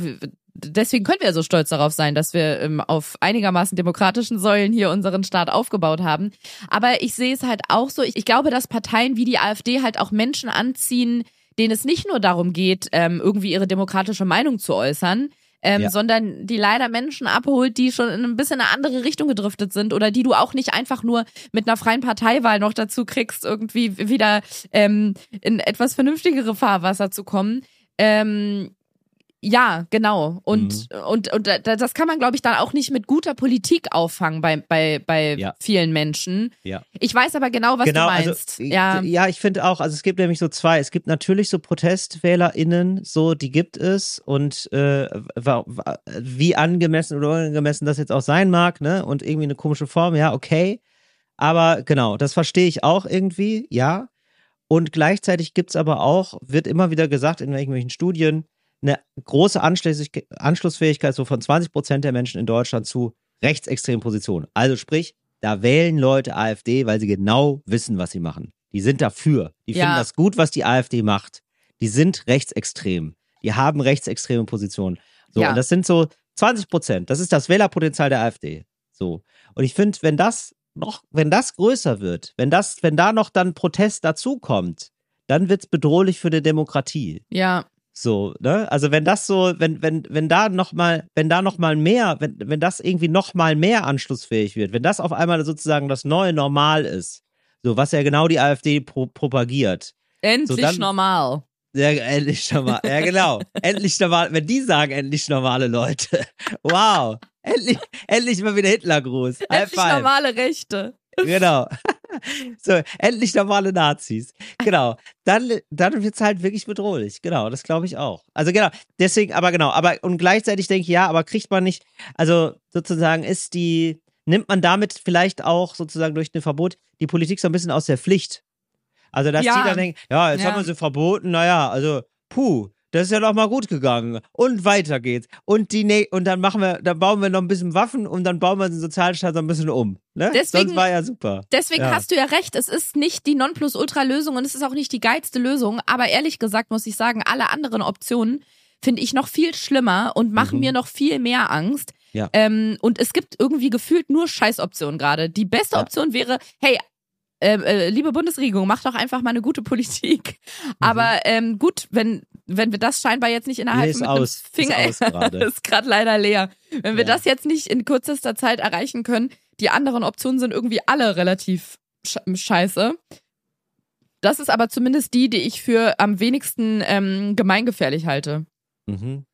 deswegen können wir ja so stolz darauf sein, dass wir ähm, auf einigermaßen demokratischen Säulen hier unseren Staat aufgebaut haben. Aber ich sehe es halt auch so, ich, ich glaube, dass Parteien wie die AfD halt auch Menschen anziehen, denen es nicht nur darum geht, ähm, irgendwie ihre demokratische Meinung zu äußern, ähm, Ja. sondern die leider Menschen abholt, die schon in ein bisschen eine andere Richtung gedriftet sind oder die du auch nicht einfach nur mit einer freien Parteiwahl noch dazu kriegst, irgendwie wieder ähm, in etwas vernünftigere Fahrwasser zu kommen. Ähm, Ja, genau. Und, Mhm. und, und da- das kann man, glaube ich, dann auch nicht mit guter Politik auffangen bei, bei, bei Ja. vielen Menschen. Ja. Ich weiß aber genau, was genau, du meinst. Also, ja. ja, ich finde auch, also es gibt nämlich so zwei. Es gibt natürlich so ProtestwählerInnen, so, die gibt es und äh, wa- wa- wie angemessen oder unangemessen das jetzt auch sein mag, ne? Und irgendwie eine komische Form, ja, okay. Aber genau, das verstehe ich auch irgendwie, ja. Und gleichzeitig gibt es aber auch, wird immer wieder gesagt in irgendwelchen Studien, eine große Anschlussfähig- Anschlussfähigkeit so von zwanzig Prozent der Menschen in Deutschland zu rechtsextremen Positionen. Also sprich, da wählen Leute AfD, weil sie genau wissen, was sie machen. Die sind dafür. Die Ja. finden das gut, was die AfD macht. Die sind rechtsextrem. Die haben rechtsextreme Positionen. So, Ja. und das sind so zwanzig Prozent. Das ist das Wählerpotenzial der AfD. So. Und ich finde, wenn das noch, wenn das größer wird, wenn das, wenn da noch dann Protest dazukommt, dann wird's bedrohlich für die Demokratie. Ja. So, ne? Also wenn das so, wenn, wenn, wenn da noch mal, wenn da noch mal mehr, wenn, wenn das irgendwie noch mal mehr anschlussfähig wird, wenn das auf einmal sozusagen das neue Normal ist, so was ja genau die AfD pro, propagiert. Endlich So, dann- normal. Ja, endlich normal. Ja, genau. Endlich normal. Wenn die sagen, endlich normale Leute. Wow. Endlich, endlich mal wieder Hitlergruß. High Endlich five. normale Rechte. Genau. So, endlich normale Nazis. Genau. Dann, dann wird es halt wirklich bedrohlich. Genau, das glaube ich auch. Also genau, deswegen, aber genau, aber und gleichzeitig denke ich, ja, aber kriegt man nicht, also sozusagen ist die, nimmt man damit vielleicht auch sozusagen durch ein Verbot die Politik so ein bisschen aus der Pflicht. Also, dass Ja. die dann denken, ja, jetzt Ja. haben wir sie verboten, naja, also, puh, das ist ja doch mal gut gegangen. Und weiter geht's. Und die ne und dann machen wir, dann bauen wir noch ein bisschen Waffen und dann bauen wir den Sozialstaat so ein bisschen um. Ne? Deswegen- Sonst war ja super. Deswegen Ja. hast du ja recht, es ist nicht die Nonplusultra-Lösung und es ist auch nicht die geilste Lösung, aber ehrlich gesagt muss ich sagen, alle anderen Optionen finde ich noch viel schlimmer und machen Mhm. mir noch viel mehr Angst. Ja. Ähm, und es gibt irgendwie gefühlt nur Scheißoptionen gerade. Die beste Ja. Option wäre, hey, äh, äh, liebe Bundesregierung, macht doch einfach mal eine gute Politik. Mhm. Aber ähm, gut, wenn, wenn wir das scheinbar jetzt nicht innerhalb Ist mit aus, dem Finger... ist aus gerade. ist gerade leider leer. Wenn wir Ja. das jetzt nicht in kürzester Zeit erreichen können, die anderen Optionen sind irgendwie alle relativ sch- scheiße. Das ist aber zumindest die, die ich für am wenigsten ähm, gemeingefährlich halte. Mhm.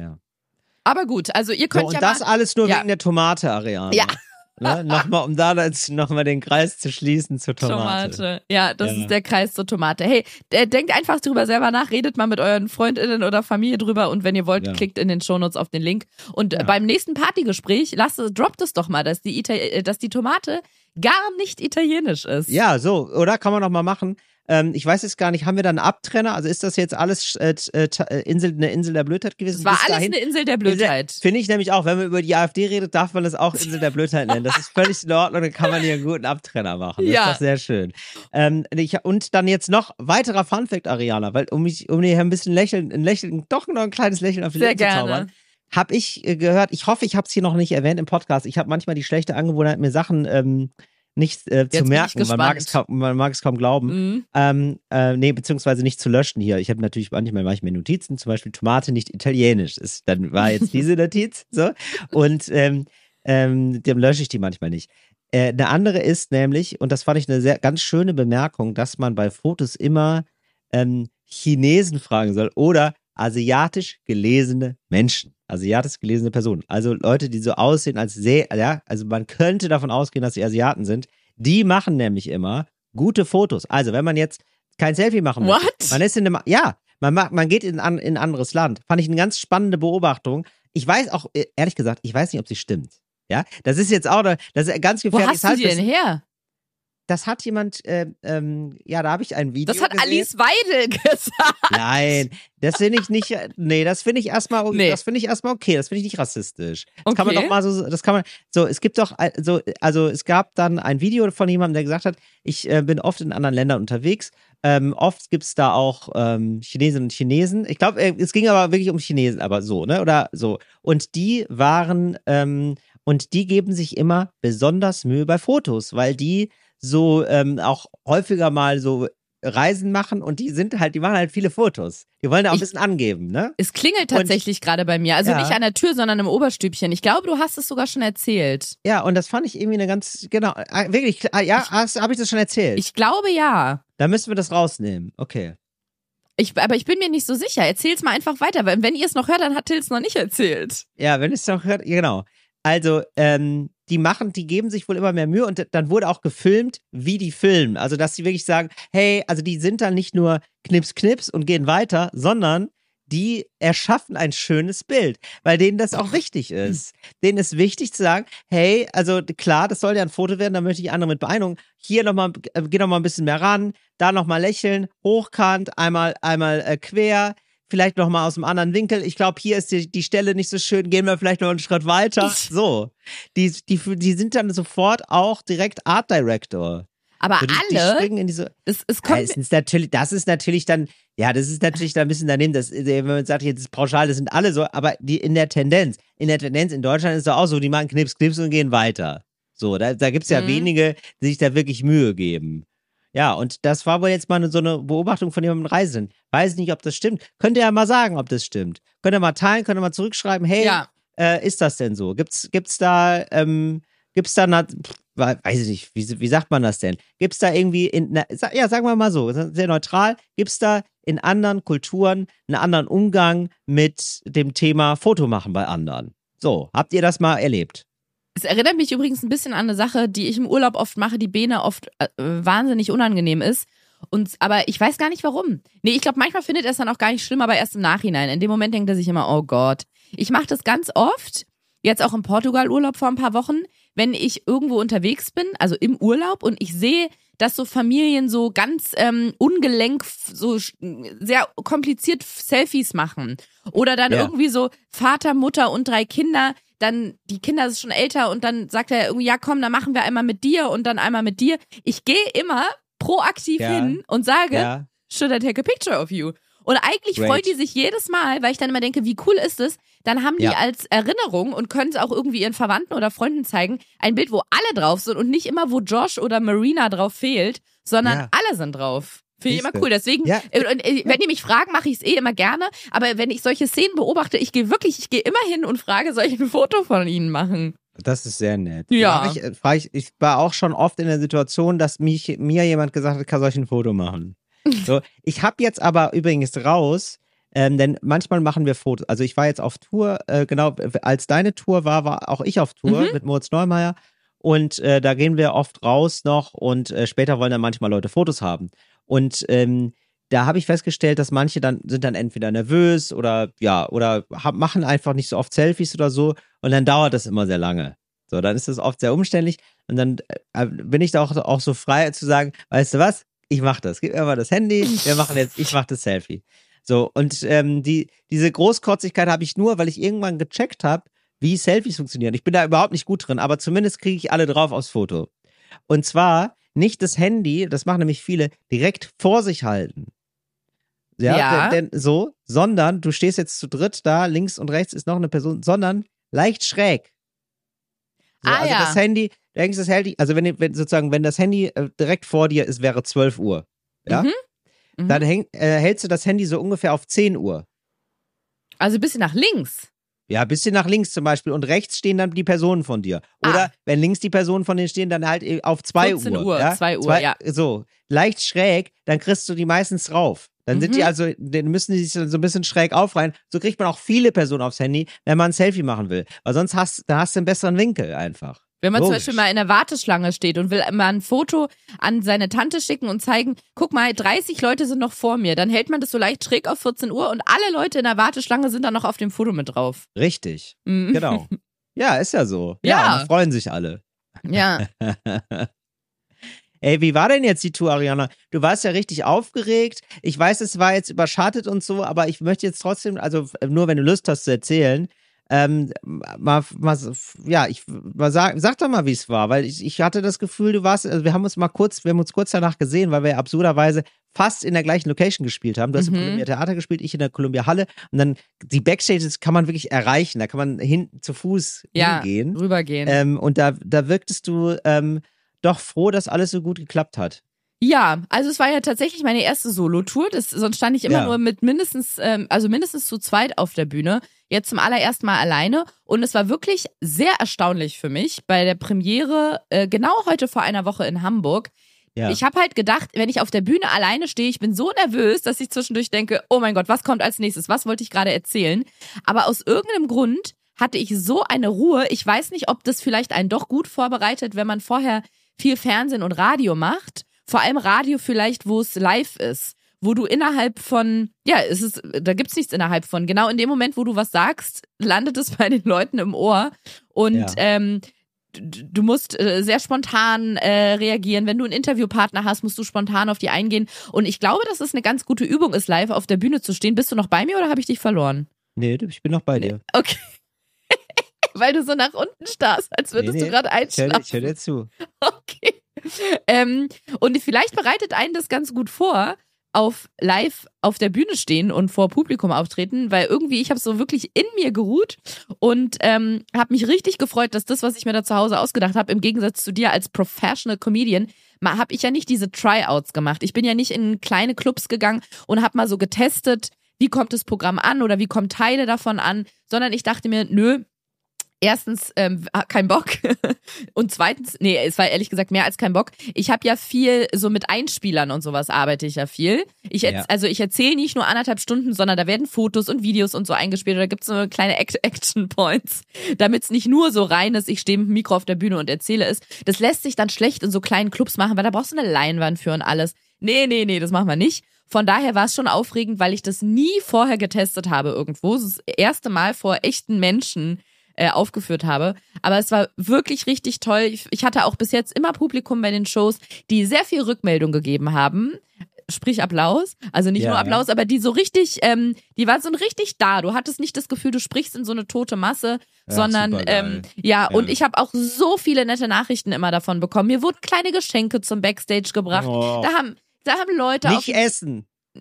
Aber gut, also ihr So, könnt und ja das mal... alles nur Ja. wegen der Tomate, Ariane. Ja. Ne? Nochmal, um da jetzt nochmal den Kreis zu schließen zur Tomate. Tomate. Ja, das Ja. ist der Kreis zur Tomate. Hey, der, denkt einfach drüber selber nach, redet mal mit euren FreundInnen oder Familie drüber und wenn ihr wollt, Ja. klickt in den Shownotes auf den Link. Und äh, Ja. beim nächsten Partygespräch, lasst es, droppt es doch mal, dass die, Ita äh, dass die Tomate gar nicht italienisch ist. Ja, so, oder? Kann man noch mal machen. Ähm, ich weiß jetzt gar nicht, haben wir da einen Abtrenner? Also ist das jetzt alles äh, äh, äh, Insel, eine Insel der Blödheit gewesen? Es war Bis alles dahin? eine Insel der Blödheit. Finde ich nämlich auch, wenn man über die AfD redet, darf man das auch Insel der Blödheit nennen. Das ist völlig in Ordnung, dann kann man hier einen guten Abtrenner machen. Das Ja. ist doch sehr schön. Ähm, ich, und dann jetzt noch weiterer Funfact, Ariana, weil um mich, um dir ein bisschen lächeln, ein Lächeln, doch noch ein kleines Lächeln auf die Sehr Lippen zu gerne. zaubern. Habe ich äh, gehört, ich hoffe, ich habe es hier noch nicht erwähnt im Podcast. Ich habe manchmal die schlechte Angewohnheit, mir Sachen ähm, nicht äh, Jetzt zu bin ich merken. Man mag, gespannt. es kaum, man mag es kaum glauben. Mhm. Ähm, äh, nee, beziehungsweise nicht zu löschen hier. Ich habe natürlich manchmal mache ich mir Notizen, zum Beispiel Tomate nicht italienisch. Ist, dann war jetzt diese Notiz so. Und ähm, ähm, dem lösche ich die manchmal nicht. Äh, eine andere ist nämlich, und das fand ich eine sehr ganz schöne Bemerkung, dass man bei Fotos immer ähm, Chinesen fragen soll oder asiatisch gelesene Menschen. Asiatisch gelesene Personen. Also Leute, die so aussehen als sehr, ja, also man könnte davon ausgehen, dass sie Asiaten sind. Die machen nämlich immer gute Fotos. Also wenn man jetzt kein Selfie machen möchte. What? Man ist in einem, ja, man, macht, man geht in, an, in ein anderes Land. Fand ich eine ganz spannende Beobachtung. Ich weiß auch, ehrlich gesagt, ich weiß nicht, ob sie stimmt. Ja, das ist jetzt auch, eine, das ist ganz Wo gefährliches hast du die denn Halbwissen. her? Das hat jemand, äh, ähm, ja, da habe ich ein Video Das hat gesehen. Alice Weidel gesagt. Nein, das finde ich nicht, nee, das finde ich erstmal, Nee. das finde ich erstmal okay, das finde ich nicht rassistisch. Das kann man Okay. doch mal so, das kann man, so, es gibt doch, also, also es gab dann ein Video von jemandem, der gesagt hat, ich äh, bin oft in anderen Ländern unterwegs, ähm, oft gibt's da auch ähm, Chinesinnen und Chinesen, ich glaube, äh, es ging aber wirklich um Chinesen, aber so, ne, oder so, und die waren, ähm, und die geben sich immer besonders Mühe bei Fotos, weil die so ähm, auch häufiger mal so Reisen machen und die sind halt, die machen halt viele Fotos. Die wollen da auch ein Ich- bisschen angeben, ne? Es klingelt tatsächlich gerade bei mir. Also Ja. nicht an der Tür, sondern im Oberstübchen. Ich glaube, du hast es sogar schon erzählt. Ja, und das fand ich irgendwie eine ganz, genau, äh, wirklich, ah, ja, habe ich das schon erzählt? Ich glaube ja. Da müssen wir das rausnehmen. Okay. Ich, aber ich bin mir nicht so sicher. Erzähl's mal einfach weiter, weil wenn ihr es noch hört, dann hat Till es noch nicht erzählt. Ja, wenn es noch hört, genau. Also, ähm, die machen, die geben sich wohl immer mehr Mühe und dann wurde auch gefilmt, wie die filmen. Also, dass sie wirklich sagen, hey, also die sind dann nicht nur Knips, Knips und gehen weiter, sondern die erschaffen ein schönes Bild, weil denen das auch wichtig ist. Denen ist wichtig zu sagen, hey, also klar, das soll ja ein Foto werden, da möchte ich andere mit beeindrucken. Hier nochmal, äh, geh nochmal ein bisschen mehr ran, da nochmal lächeln, hochkant, einmal, einmal äh, quer, vielleicht nochmal aus einem anderen Winkel. Ich glaube, hier ist die, die Stelle nicht so schön, gehen wir vielleicht noch einen Schritt weiter. So, die, die, die sind dann sofort auch direkt Art Director. Aber so, die, alle, die springen in diese, es, es kommt, ja, es ist natürlich, das ist natürlich dann, ja, das ist natürlich dann ein bisschen daneben, das, wenn man sagt, jetzt ist pauschal, das sind alle so, aber die in der Tendenz, in der Tendenz in Deutschland ist es auch so, die machen Knips, Knips und gehen weiter. So, da, da gibt's ja Mhm. wenige, die sich da wirklich Mühe geben. Ja, und das war wohl jetzt mal so eine Beobachtung von jemandem Reisenden. Weiß nicht, ob das stimmt. Könnt ihr ja mal sagen, ob das stimmt. Könnt ihr mal teilen, könnt ihr mal zurückschreiben, hey, ja. äh, ist das denn so? Gibt's, gibt's da, ähm, gibt's da, na, pff, weiß ich nicht, wie, wie sagt man das denn? Gibt's da irgendwie, in, na, ja, sagen wir mal so, sehr neutral, gibt's da in anderen Kulturen einen anderen Umgang mit dem Thema Fotomachen bei anderen? So, habt ihr das mal erlebt? Es erinnert mich übrigens ein bisschen an eine Sache, die ich im Urlaub oft mache, die Bene oft äh, wahnsinnig unangenehm ist. Und, aber ich weiß gar nicht warum. Nee, ich glaube, manchmal findet er es dann auch gar nicht schlimm, aber erst im Nachhinein. In dem Moment denkt er sich immer, oh Gott. Ich mache das ganz oft, jetzt auch im Portugal-Urlaub vor ein paar Wochen, wenn ich irgendwo unterwegs bin, also im Urlaub, und ich sehe, dass so Familien so ganz ähm, ungelenk, so sehr kompliziert Selfies machen. Oder dann Ja. irgendwie so Vater, Mutter und drei Kinder, dann die Kinder sind schon älter und dann sagt er irgendwie, ja komm, dann machen wir einmal mit dir und dann einmal mit dir. Ich gehe immer proaktiv Ja. hin und sage, Ja. should I take a picture of you? Und eigentlich Great. freuen die sich jedes Mal, weil ich dann immer denke, wie cool ist es? Dann haben die Ja. als Erinnerung und können es auch irgendwie ihren Verwandten oder Freunden zeigen, ein Bild, wo alle drauf sind und nicht immer, wo Josh oder Marina drauf fehlt, sondern Ja. alle sind drauf. Finde ich immer Siehste. cool. Deswegen, Ja. äh, und, äh, wenn die mich fragen, mache ich es eh immer gerne. Aber wenn ich solche Szenen beobachte, ich gehe wirklich, ich gehe immer hin und frage, soll ich ein Foto von ihnen machen? Das ist sehr nett. Ja. Mach Ich, äh, frag ich, ich war auch schon oft in der Situation, dass mich, mir jemand gesagt hat, kann soll ich ein Foto machen. So, ich habe jetzt aber übrigens raus, ähm, denn manchmal machen wir Fotos. Also ich war jetzt auf Tour, äh, genau, als deine Tour war, war auch ich auf Tour Mhm. mit Moritz Neumeier. Und äh, da gehen wir oft raus noch und äh, später wollen dann manchmal Leute Fotos haben. Und ähm, da habe ich festgestellt, dass manche dann sind dann entweder nervös oder ja, oder hab, machen einfach nicht so oft Selfies oder so und dann dauert das immer sehr lange. So, dann ist das oft sehr umständlich und dann äh, bin ich da auch, auch so frei zu sagen, weißt du was, ich mach das, gib mir mal das Handy, wir machen jetzt, ich mach das Selfie. So, und ähm, die, diese Großkotzigkeit habe ich nur, weil ich irgendwann gecheckt habe, wie Selfies funktionieren. Ich bin da überhaupt nicht gut drin, aber zumindest kriege ich alle drauf aufs Foto. Und zwar nicht das Handy, das machen nämlich viele, direkt vor sich halten. Ja, Ja. Denn, denn so, sondern du stehst jetzt zu dritt da, links und rechts ist noch eine Person, sondern leicht schräg. So, Ah, also ja. das Handy, du denkst das Handy, also wenn, wenn sozusagen, wenn das Handy äh, direkt vor dir ist, wäre zwölf Uhr. Ja? Mhm. Mhm. Dann häng, äh, hältst du das Handy so ungefähr auf zehn Uhr. Also ein bisschen nach links. Ja, ein bisschen nach links zum Beispiel und rechts stehen dann die Personen von dir. Oder Ah. wenn links die Personen von denen stehen, dann halt eh auf zwei vierzehn Uhr. Uhr, ja? zwei Uhr, ja. So, leicht schräg, dann kriegst du die meistens drauf. Dann sind Mhm. die also, dann müssen die sich so ein bisschen schräg aufreihen. So kriegt man auch viele Personen aufs Handy, wenn man ein Selfie machen will. Weil sonst hast, da hast du einen besseren Winkel einfach. Wenn man Logisch. zum Beispiel mal in der Warteschlange steht und will mal ein Foto an seine Tante schicken und zeigen, guck mal, dreißig Leute sind noch vor mir, dann hält man das so leicht schräg auf vierzehn Uhr und alle Leute in der Warteschlange sind dann noch auf dem Foto mit drauf. Richtig, Mhm. genau. Ja, ist ja so. Ja. Ja, und freuen sich alle. Ja. Ey, wie war denn jetzt die Tour, Ariana? Du warst ja richtig aufgeregt. Ich weiß, es war jetzt überschattet und so, aber ich möchte jetzt trotzdem, also nur wenn du Lust hast zu erzählen, ähm, mal, mal, ja, ich mal sag, sag doch mal, wie es war, weil ich, ich hatte das Gefühl, du warst, also wir haben uns mal kurz, wir haben uns kurz danach gesehen, weil wir absurderweise fast in der gleichen Location gespielt haben. Du hast Mhm. im Columbia Theater gespielt, ich in der Columbia Halle und dann die Backstages kann man wirklich erreichen, da kann man hin zu Fuß Ja, hingehen. rübergehen. Ähm, und da, da wirktest du ähm, doch froh, dass alles so gut geklappt hat. Ja, also es war ja tatsächlich meine erste Solo-Tour. Das, sonst stand ich immer Ja. nur mit mindestens, ähm, also mindestens zu zweit auf der Bühne. Jetzt zum allerersten Mal alleine. Und es war wirklich sehr erstaunlich für mich bei der Premiere, äh, genau heute vor einer Woche in Hamburg, Ja. Ich habe halt gedacht, wenn ich auf der Bühne alleine stehe, ich bin so nervös, dass ich zwischendurch denke, oh mein Gott, was kommt als nächstes? Was wollte ich gerade erzählen? Aber aus irgendeinem Grund hatte ich so eine Ruhe. Ich weiß nicht, ob das vielleicht einen doch gut vorbereitet, wenn man vorher viel Fernsehen und Radio macht. Vor allem Radio vielleicht, wo es live ist. Wo du innerhalb von, ja, es ist, da gibt's nichts innerhalb von. Genau in dem Moment, wo du was sagst, landet es bei den Leuten im Ohr. Und Ja. ähm, du musst äh, sehr spontan äh, reagieren. Wenn du einen Interviewpartner hast, musst du spontan auf die eingehen. Und ich glaube, dass es eine ganz gute Übung ist, live auf der Bühne zu stehen. Bist du noch bei mir oder habe ich dich verloren? Nee, ich bin noch bei dir. Okay. Weil du so nach unten starrst, als würdest Nee, nee. du gerade Ich höre einschlafen. ich hör dir zu. Okay. Ähm, und vielleicht bereitet einen das ganz gut vor, auf live auf der Bühne stehen und vor Publikum auftreten, weil irgendwie ich habe so wirklich in mir geruht und ähm, habe mich richtig gefreut, dass das, was ich mir da zu Hause ausgedacht habe, im Gegensatz zu dir als Professional Comedian, habe ich ja nicht diese Tryouts gemacht. Ich bin ja nicht in kleine Clubs gegangen und habe mal so getestet, wie kommt das Programm an oder wie kommen Teile davon an, sondern ich dachte mir, nö, erstens ähm, kein Bock und zweitens, nee, es war ehrlich gesagt mehr als kein Bock. Ich habe ja viel so mit Einspielern und sowas arbeite ich ja viel. Ich Ja. Also ich erzähle nicht nur anderthalb Stunden, sondern da werden Fotos und Videos und so eingespielt. Oder da gibt's so kleine Act- Action Points, damit es nicht nur so rein ist, ich stehe mit dem Mikro auf der Bühne und erzähle es. Das lässt sich dann schlecht in so kleinen Clubs machen, weil da brauchst du eine Leinwand für und alles. Nee, nee, nee, das machen wir nicht. Von daher war es schon aufregend, weil ich das nie vorher getestet habe irgendwo. Das ist das erste Mal vor echten Menschen äh, aufgeführt habe. Aber es war wirklich richtig toll. Ich, ich hatte auch bis jetzt immer Publikum bei den Shows, die sehr viel Rückmeldung gegeben haben. Sprich Applaus. Also nicht Ja, nur Applaus, aber die so richtig, ähm, die waren so richtig da. Du hattest nicht das Gefühl, du sprichst in so eine tote Masse, Ja, sondern supergeil. ähm, ja, und Ja. ich habe auch so viele nette Nachrichten immer davon bekommen. Mir wurden kleine Geschenke zum Backstage gebracht. Oh. Da haben, da haben Leute Nicht auf essen.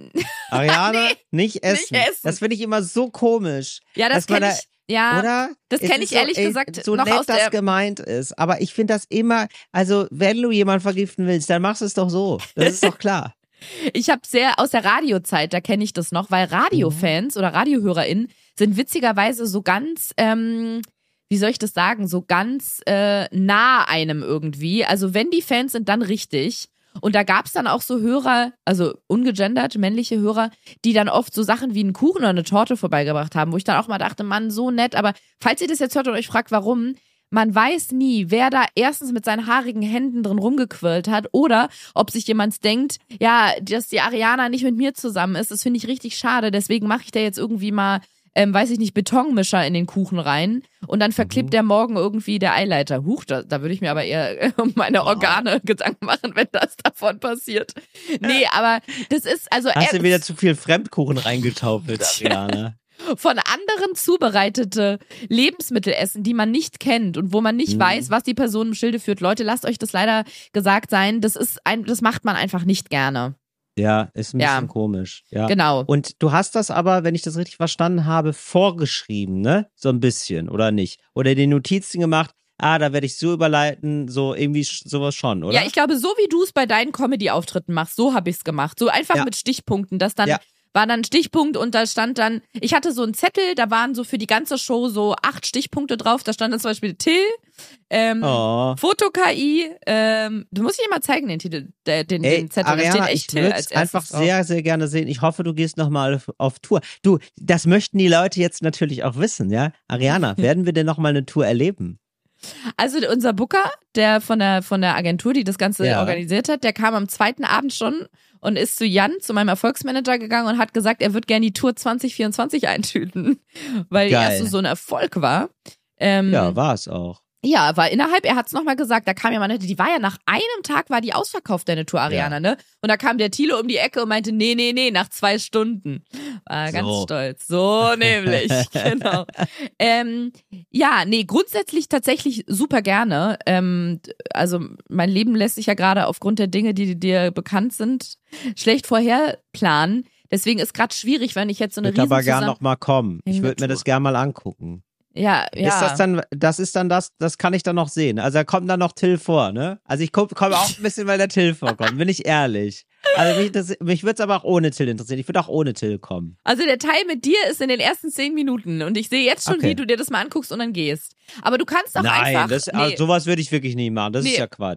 Ariane, nicht essen. essen. Das finde ich immer so komisch. Ja, das dass man kenne da- ich. Ja, Oder? das Es kenn ist ich ehrlich so, ey, gesagt so noch nett aus das der- gemeint ist. Aber ich finde das immer, also wenn du jemanden vergiften willst, dann machst du es doch so. Das ist doch klar. Ich habe sehr aus der Radiozeit, da kenne ich das noch, weil Radiofans oder RadiohörerInnen sind witzigerweise so ganz, ähm, wie soll ich das sagen, so ganz äh, nah einem irgendwie. Also wenn die Fans sind, dann richtig. Und da gab's dann auch so Hörer, also ungegendert, männliche Hörer, die dann oft so Sachen wie einen Kuchen oder eine Torte vorbeigebracht haben, wo ich dann auch mal dachte, Mann, so nett. Aber falls ihr das jetzt hört und euch fragt, warum, man weiß nie, wer da erstens mit seinen haarigen Händen drin rumgequirlt hat oder ob sich jemand denkt, ja, dass die Ariana nicht mit mir zusammen ist. Das finde ich richtig schade. Deswegen mache ich da jetzt irgendwie mal, ähm, weiß ich nicht, Betonmischer in den Kuchen rein und dann verklebt der morgen irgendwie der Eileiter. Huch, da, da würde ich mir aber eher äh, um meine Organe Gedanken machen, wenn das davon passiert. Nee, aber das ist, also Hast du er- wieder zu viel Fremdkuchen reingeschaufelt, Ariane? von anderen zubereitete Lebensmittel essen, die man nicht kennt und wo man nicht Mhm. weiß, was die Person im Schilde führt. Leute, lasst euch das leider gesagt sein. Das ist ein, das macht man einfach nicht gerne. Ja, ist ein Ja. bisschen komisch. Ja. Genau. Und du hast das aber, wenn ich das richtig verstanden habe, vorgeschrieben, ne? So ein bisschen, oder nicht? Oder die Notizen gemacht, ah, da werde ich so überleiten, so irgendwie sch- sowas schon, oder? Ja, ich glaube, so wie du es bei deinen Comedy-Auftritten machst, so habe ich es gemacht. So einfach Ja. mit Stichpunkten, dass dann Ja. war dann ein Stichpunkt und da stand dann, ich hatte so einen Zettel, da waren so für die ganze Show so acht Stichpunkte drauf. Da stand dann zum Beispiel Till, ähm, Oh. Foto-K I, ähm, du musst dir mal zeigen, den Titel, der- den, Ey, den Zettel, da Ariana, steht echt ich Till würde als es erstes einfach drauf. sehr, sehr gerne sehen. Ich hoffe, du gehst nochmal auf, auf Tour. Du, das möchten die Leute jetzt natürlich auch wissen, ja? Ariana, werden wir denn nochmal eine Tour erleben? Also unser Booker, der von der von der Agentur, die das Ganze Ja. organisiert hat, der kam am zweiten Abend schon und ist zu Jan, zu meinem Erfolgsmanager gegangen und hat gesagt, er wird gerne die Tour zwanzig vierundzwanzig eintüten, weil die Geil. erste so ein Erfolg war. Ähm, Ja, war es auch. Ja, war innerhalb, er hat's nochmal gesagt, da kam ja mal, die war ja nach einem Tag, war die ausverkauft, deine Tour, Ariana, Ja. ne? Und da kam der Thilo um die Ecke und meinte, nee, nee, nee, nach zwei Stunden. War ganz So. stolz. So nämlich, genau. Ähm, ja, nee, grundsätzlich tatsächlich super gerne. Ähm, also mein Leben lässt sich ja gerade aufgrund der Dinge, die dir bekannt sind, schlecht vorherplanen. Deswegen ist gerade schwierig, wenn ich jetzt so eine Ich würde riesen aber gern zusammen- noch mal kommen. Ich würde mir Tour. das gern mal angucken. Ja, ja. Ist das dann, das ist dann das, das kann ich dann noch sehen. Also da kommt dann noch Till vor, ne? Also ich komme komm auch ein bisschen, weil der Till vorkommt, bin ich ehrlich. Also mich, das- mich würde es aber auch ohne Till interessieren. Ich würde auch ohne Till kommen. Also der Teil mit dir ist in den ersten zehn Minuten und ich sehe jetzt schon, Okay. wie du dir das mal anguckst und dann gehst. Aber du kannst auch Nein, einfach. das, nee, also sowas würde ich wirklich nie machen. Das Nee. ist ja Quatsch.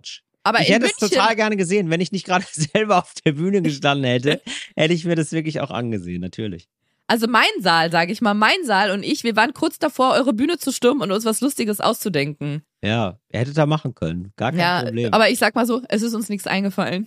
Aber ich in hätte München, es total gerne gesehen. Wenn ich nicht gerade selber auf der Bühne gestanden hätte, hätte ich mir das wirklich auch angesehen, natürlich. also mein Saal, sage ich mal, mein Saal und ich, wir waren kurz davor, eure Bühne zu stürmen und uns was Lustiges auszudenken. Ja, er hätte da machen können. Gar kein Ja, Problem. aber ich sag mal so, es ist uns nichts eingefallen.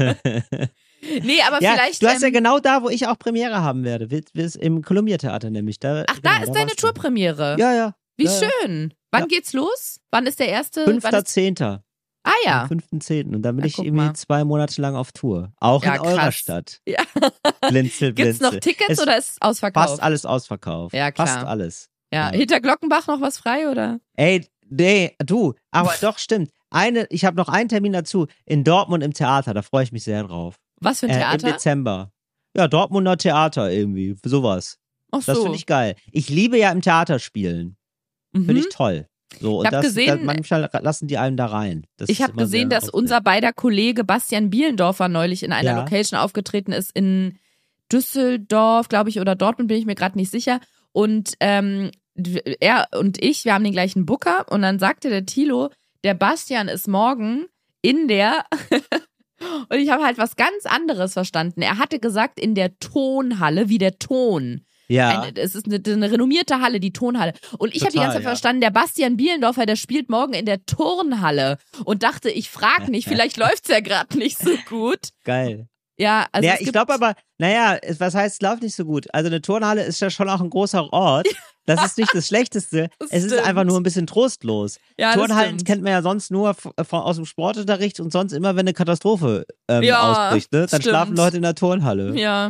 Nee, aber ja, vielleicht. du hast ja ähm, genau da, wo ich auch Premiere haben werde. Wir, wir im Columbia Theater nämlich. Da, Ach, genau, da ist deine warst du. Tourpremiere. Ja, ja. Wie ja, ja. schön. Wann Ja. geht's los? Wann ist der erste? Fünfter wann ist... Zehnter Ah ja. Am fünften Zehnten Und dann bin Ja, ich guck irgendwie mal. zwei Monate lang auf Tour. Auch Ja, in eurer krass. Stadt. Ja. Blinzel, Gibt's noch blinzel. Tickets Es oder ist es ausverkauft? Fast alles ausverkauft. Ja, klar. Fast alles. Ja. Ja. Hinter Glockenbach noch was frei oder? Ey, nee, du, aber doch, stimmt. Eine, ich habe noch einen Termin dazu in Dortmund im Theater, da freue ich mich sehr drauf. Was für ein Äh, Im Theater? Dezember. Ja, Dortmunder Theater irgendwie, sowas. Ach Das so. finde ich geil. Ich liebe ja im Theater spielen. Mhm. Finde ich toll. So, und hab das, gesehen- das, manchmal lassen die einen da rein. Das Ich ist habe immer gesehen, sehr dass aufregend. unser beider Kollege Bastian Bielendorfer neulich in einer Ja. Location aufgetreten ist in Düsseldorf, glaube ich, oder Dortmund, bin ich mir gerade nicht sicher. Und ähm, er und ich, wir haben den gleichen Booker und dann sagte der Thilo, der Bastian ist morgen in der und ich habe halt was ganz anderes verstanden. Er hatte gesagt, in der Tonhalle, wie der Ton. Ja, Eine, es ist eine, eine renommierte Halle, die Tonhalle. Und ich habe die Total, ganze Zeit ja. verstanden, der Bastian Bielendorfer, der spielt morgen in der Turnhalle. Und dachte, ich frage nicht, vielleicht läuft's ja gerade nicht so gut. geil. Ja, also ja, es ich gibt, glaube aber, naja, es- was heißt, es läuft nicht so gut? Also eine Turnhalle ist ja schon auch ein großer Ort. Das ist nicht das Schlechteste. Das es ist stimmt. einfach nur ein bisschen trostlos. ja, das Turnhallen stimmt. kennt man ja sonst nur f- von, aus dem Sportunterricht und sonst immer, wenn eine Katastrophe ähm, Ja, ausbricht. Ne? Dann stimmt. schlafen Leute in der Turnhalle. Ja.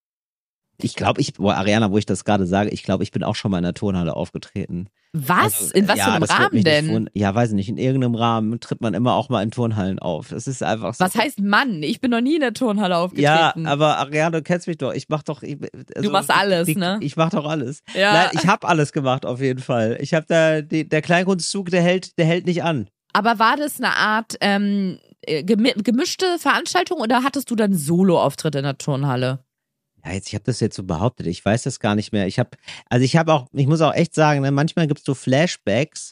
Ich glaube, ich, boah, Ariana, wo ich das gerade sage, ich glaube, ich bin auch schon mal in der Turnhalle aufgetreten. Was? Also, in was ja, für einem das wird Rahmen mich nicht denn? wund- Ja, weiß ich nicht. In irgendeinem Rahmen tritt man immer auch mal in Turnhallen auf. Das ist einfach so. Was heißt Mann? Ich bin noch nie in der Turnhalle Ja, aufgetreten. aber Ariana, du kennst mich doch. Ich mach doch. Ich, also, Du machst alles, ich, ne? Ich mach doch alles. Ja. Nein, ich habe alles gemacht auf jeden Fall. Ich habe da die, der Kleinkunstzug, der hält, der hält nicht an. Aber war das eine Art ähm, äh, gemi- gemischte Veranstaltung oder hattest du dann Solo-Auftritte in der Turnhalle? Ja, jetzt, ich habe das jetzt so behauptet. Ich weiß das gar nicht mehr. Ich habe, also ich habe auch, ich muss auch echt sagen, ne, manchmal gibt's so Flashbacks,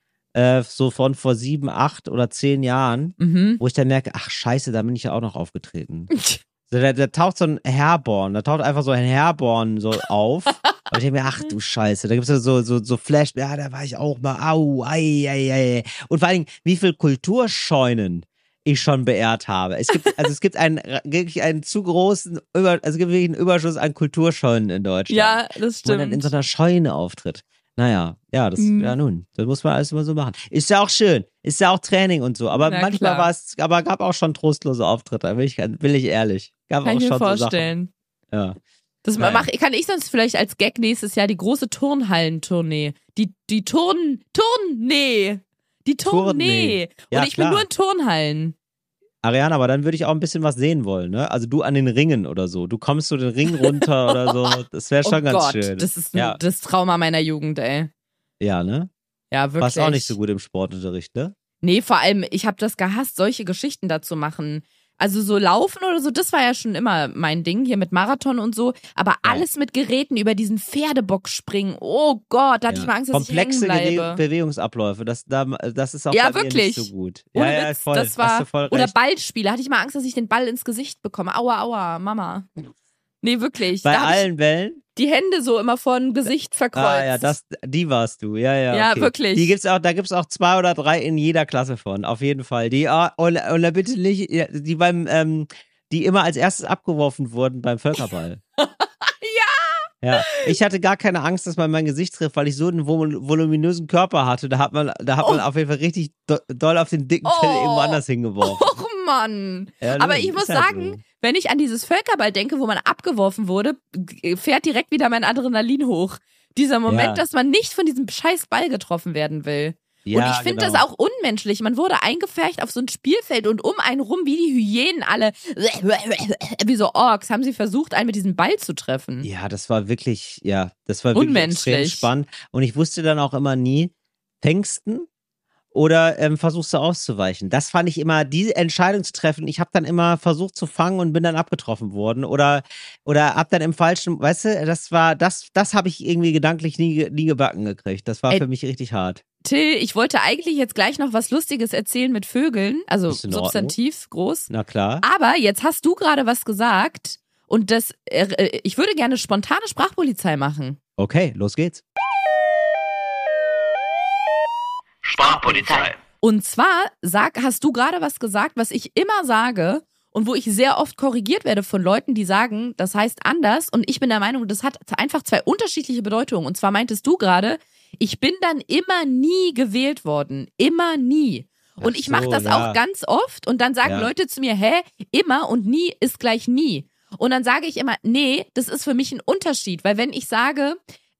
äh, so von vor sieben, acht oder zehn Jahren, Mhm. wo ich dann merke, ach Scheiße, da bin ich ja auch noch aufgetreten. So, da, da taucht so ein Herborn, da taucht einfach so ein Herborn so auf. Aber ich denke mir, ach du Scheiße, da gibt's ja so, so, so Flash, ja, da war ich auch mal, au, ei, ei, ei. Und vor allen Dingen, wie viel Kulturscheunen ich schon beehrt habe. Es gibt, also es gibt einen, wirklich einen zu großen, Über, also es gibt wirklich einen Überschuss an Kulturscheunen in Deutschland. Ja, das Wo man dann in stimmt. so einer Scheune auftritt. Naja, ja, das, Mhm. ja nun, das muss man alles immer so machen. Ist ja auch schön, ist ja auch Training und so, aber Na manchmal klar. war es, aber gab auch schon trostlose Auftritte, will ich, will ich ehrlich. Gab Kann auch ich mir schon vorstellen. So Sachen. Ja. Das Geil. mach, kann ich sonst vielleicht als Gag nächstes Jahr die große Turnhallentournee. Die, die Turn, Turnee. Die Tournee. Tournee. Ja, Und ich bin klar. nur in Turnhallen. Ariana, aber dann würde ich auch ein bisschen was sehen wollen, ne? Also du an den Ringen oder so. Du kommst so den Ring runter oder so. Das wäre schon Oh ganz Gott, schön. das ist ja. das Trauma meiner Jugend, ey. Ja, ne? Ja, wirklich. Warst auch nicht so gut im Sportunterricht, ne? Nee, vor allem, ich habe das gehasst, solche Geschichten dazu machen. Also so laufen oder so, das war ja schon immer mein Ding, hier mit Marathon und so. Aber alles mit Geräten über diesen Pferdebock springen. Oh Gott, da hatte Ja. ich mal Angst, dass Komplexe ich hängen Bewe- bleibe. Bewegungsabläufe, das, da, das ist auch Ja, bei mir wirklich. nicht so gut. Ohne ja, ja, Witz, voll. das Hast war, du voll oder recht. Ballspiele, hatte ich mal Angst, dass ich den Ball ins Gesicht bekomme. Aua, aua, Mama. Nee, wirklich. Bei da hab ich allen Wellen? die Hände so immer vor dem Gesicht verkreuzt. Ah ja, das, die warst du. Ja, ja. Ja, okay. wirklich. Die gibt's auch, da gibt's auch zwei oder drei in jeder Klasse von, auf jeden Fall. Die, ah, und, und da bitte nicht, ja, die beim, ähm, die immer als erstes abgeworfen wurden beim Völkerball. ja! Ja, ich hatte gar keine Angst, dass man mein Gesicht trifft, weil ich so einen vol- voluminösen Körper hatte. Da hat man, da hat man Oh. auf jeden Fall richtig do doll auf den dicken Pill Oh. irgendwo anders hingeworfen. Och Mann. Ja, Aber nun, ich muss ist halt sagen, so. wenn ich an dieses Völkerball denke, wo man abgeworfen wurde, g- fährt direkt wieder mein Adrenalin hoch. Dieser Moment, Ja. dass man nicht von diesem scheiß Ball getroffen werden will. Ja, und ich finde genau. das auch unmenschlich. Man wurde eingepfercht auf so ein Spielfeld und um einen rum, wie die Hyänen alle, wie so Orks, haben sie versucht, einen mit diesem Ball zu treffen. Ja, das war wirklich, ja, das war wirklich extrem Unmenschlich. spannend. Und ich wusste dann auch immer nie, Pfingsten oder ähm, versuchst du auszuweichen. Das fand ich immer, diese Entscheidung zu treffen. Ich habe dann immer versucht zu fangen und bin dann abgetroffen worden. Oder, oder hab dann im falschen, weißt du, das war, das, das habe ich irgendwie gedanklich nie, ge- nie gebacken gekriegt. Das war Ey, für mich richtig hart. Till, ich wollte eigentlich jetzt gleich noch was Lustiges erzählen mit Vögeln, also Ist in Ordnung. Substantiv groß. Na klar. Aber jetzt hast du gerade was gesagt und das, äh, ich würde gerne spontane Sprachpolizei machen. Okay, los geht's. Sprachpolizei. Und zwar sag, hast du gerade was gesagt, was ich immer sage und wo ich sehr oft korrigiert werde von Leuten, die sagen, das heißt anders. Und ich bin der Meinung, das hat einfach zwei unterschiedliche Bedeutungen. Und zwar meintest du gerade, ich bin dann immer nie gewählt worden. Immer nie. Und Ach ich mache so, das ja. auch ganz oft und dann sagen Ja. Leute zu mir, hä, immer und nie ist gleich nie. Und dann sage ich immer, nee, das ist für mich ein Unterschied. Weil wenn ich sage,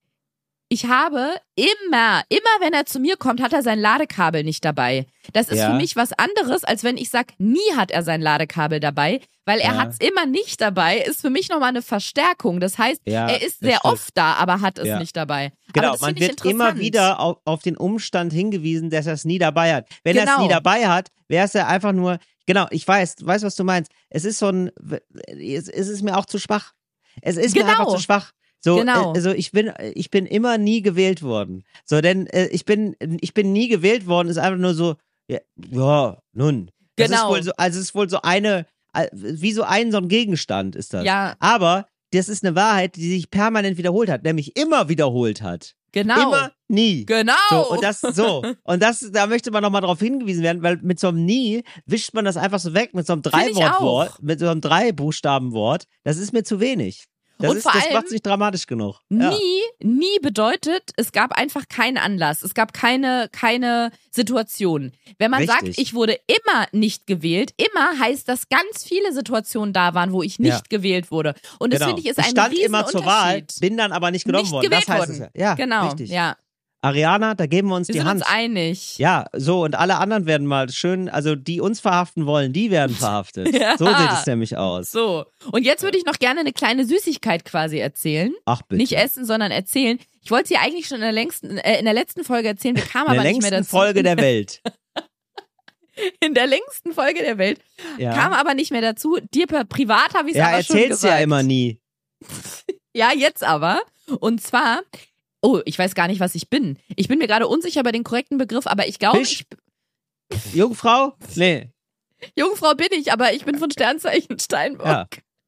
ich habe immer, immer wenn er zu mir kommt, hat er sein Ladekabel nicht dabei. Das ist Ja. für mich was anderes, als wenn ich sage, nie hat er sein Ladekabel dabei, weil er Ja. hat es immer nicht dabei, ist für mich nochmal eine Verstärkung. Das heißt, Ja, er ist das sehr stimmt. oft da, aber hat es Ja. nicht dabei. Genau, aber das man finde ich wird immer interessant. wieder auf, auf den Umstand hingewiesen, dass er es nie dabei hat. Wenn er es Genau. nie dabei hat, wäre es ja einfach nur, genau, ich weiß, weiß, was du meinst. Es ist so ein, es, es ist mir auch zu schwach. Es ist mir Genau. einfach zu schwach. So, Genau. äh, also ich bin, ich bin immer nie gewählt worden. So, denn äh, ich bin, ich bin nie gewählt worden, ist einfach nur so, ja, ja nun. Das Genau. ist wohl so, also es ist wohl so eine, äh, wie so ein, so ein Gegenstand ist das. Ja. Aber das ist eine Wahrheit, die sich permanent wiederholt hat, nämlich immer wiederholt hat. Genau. Immer, nie. Genau. So, und das, so. Und das, da möchte man nochmal drauf hingewiesen werden, weil mit so einem nie wischt man das einfach so weg, mit so einem Find ich Drei-Wort-Wort, auch. mit so einem Drei-Buchstaben-Wort. Das ist mir zu wenig. Das, Und ist, vor das allem macht nicht dramatisch genug. Ja. Nie, nie bedeutet, es gab einfach keinen Anlass. Es gab keine, keine Situation. Wenn man Richtig. sagt, ich wurde immer nicht gewählt, immer heißt, dass ganz viele Situationen da waren, wo ich nicht Ja. gewählt wurde. Und das Genau. finde ich ist ich ein stand riesen immer zur Wahl, Unterschied. bin dann aber nicht genommen Nicht worden. gewählt das heißt worden. es ja. Ja, Genau, richtig. ja. Ariana, da geben wir uns Wir die sind Hand. uns einig. Ja, so, und alle anderen werden mal schön, also die uns verhaften wollen, die werden verhaftet. Ja. So sieht es nämlich aus. So. Und jetzt würde ich noch gerne eine kleine Süßigkeit quasi erzählen. Ach bitte. Nicht essen, sondern erzählen. Ich wollte sie eigentlich schon in der längsten, äh, in der letzten Folge erzählen, wir kamen In der aber nicht mehr längsten dazu. Folge der Welt. in der längsten Folge der Welt. Ja, Kam aber nicht mehr dazu. Dir per privat habe ich es ja aber schon erzähl's gesagt. ja immer nie. Ja, jetzt aber. Und zwar, oh, ich weiß gar nicht, was ich bin. Ich bin mir gerade unsicher über den korrekten Begriff, aber ich glaube, Fisch? ich, Jungfrau? Nee. Jungfrau bin ich, aber ich bin von Sternzeichen Steinbock. Ja.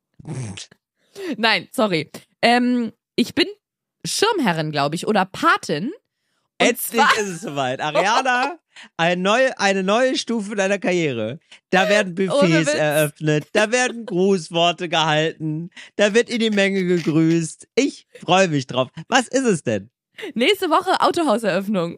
Nein, sorry. Ähm, ich bin Schirmherrin, glaube ich, oder Patin. Und Endlich zwar, ist es soweit. Ariana, eine neue, eine neue Stufe deiner Karriere. Da werden Ohne Buffets Witz. eröffnet, da werden Grußworte gehalten, da wird in die Menge gegrüßt. Ich freue mich drauf. Was ist es denn? nächste Woche Autohauseröffnung.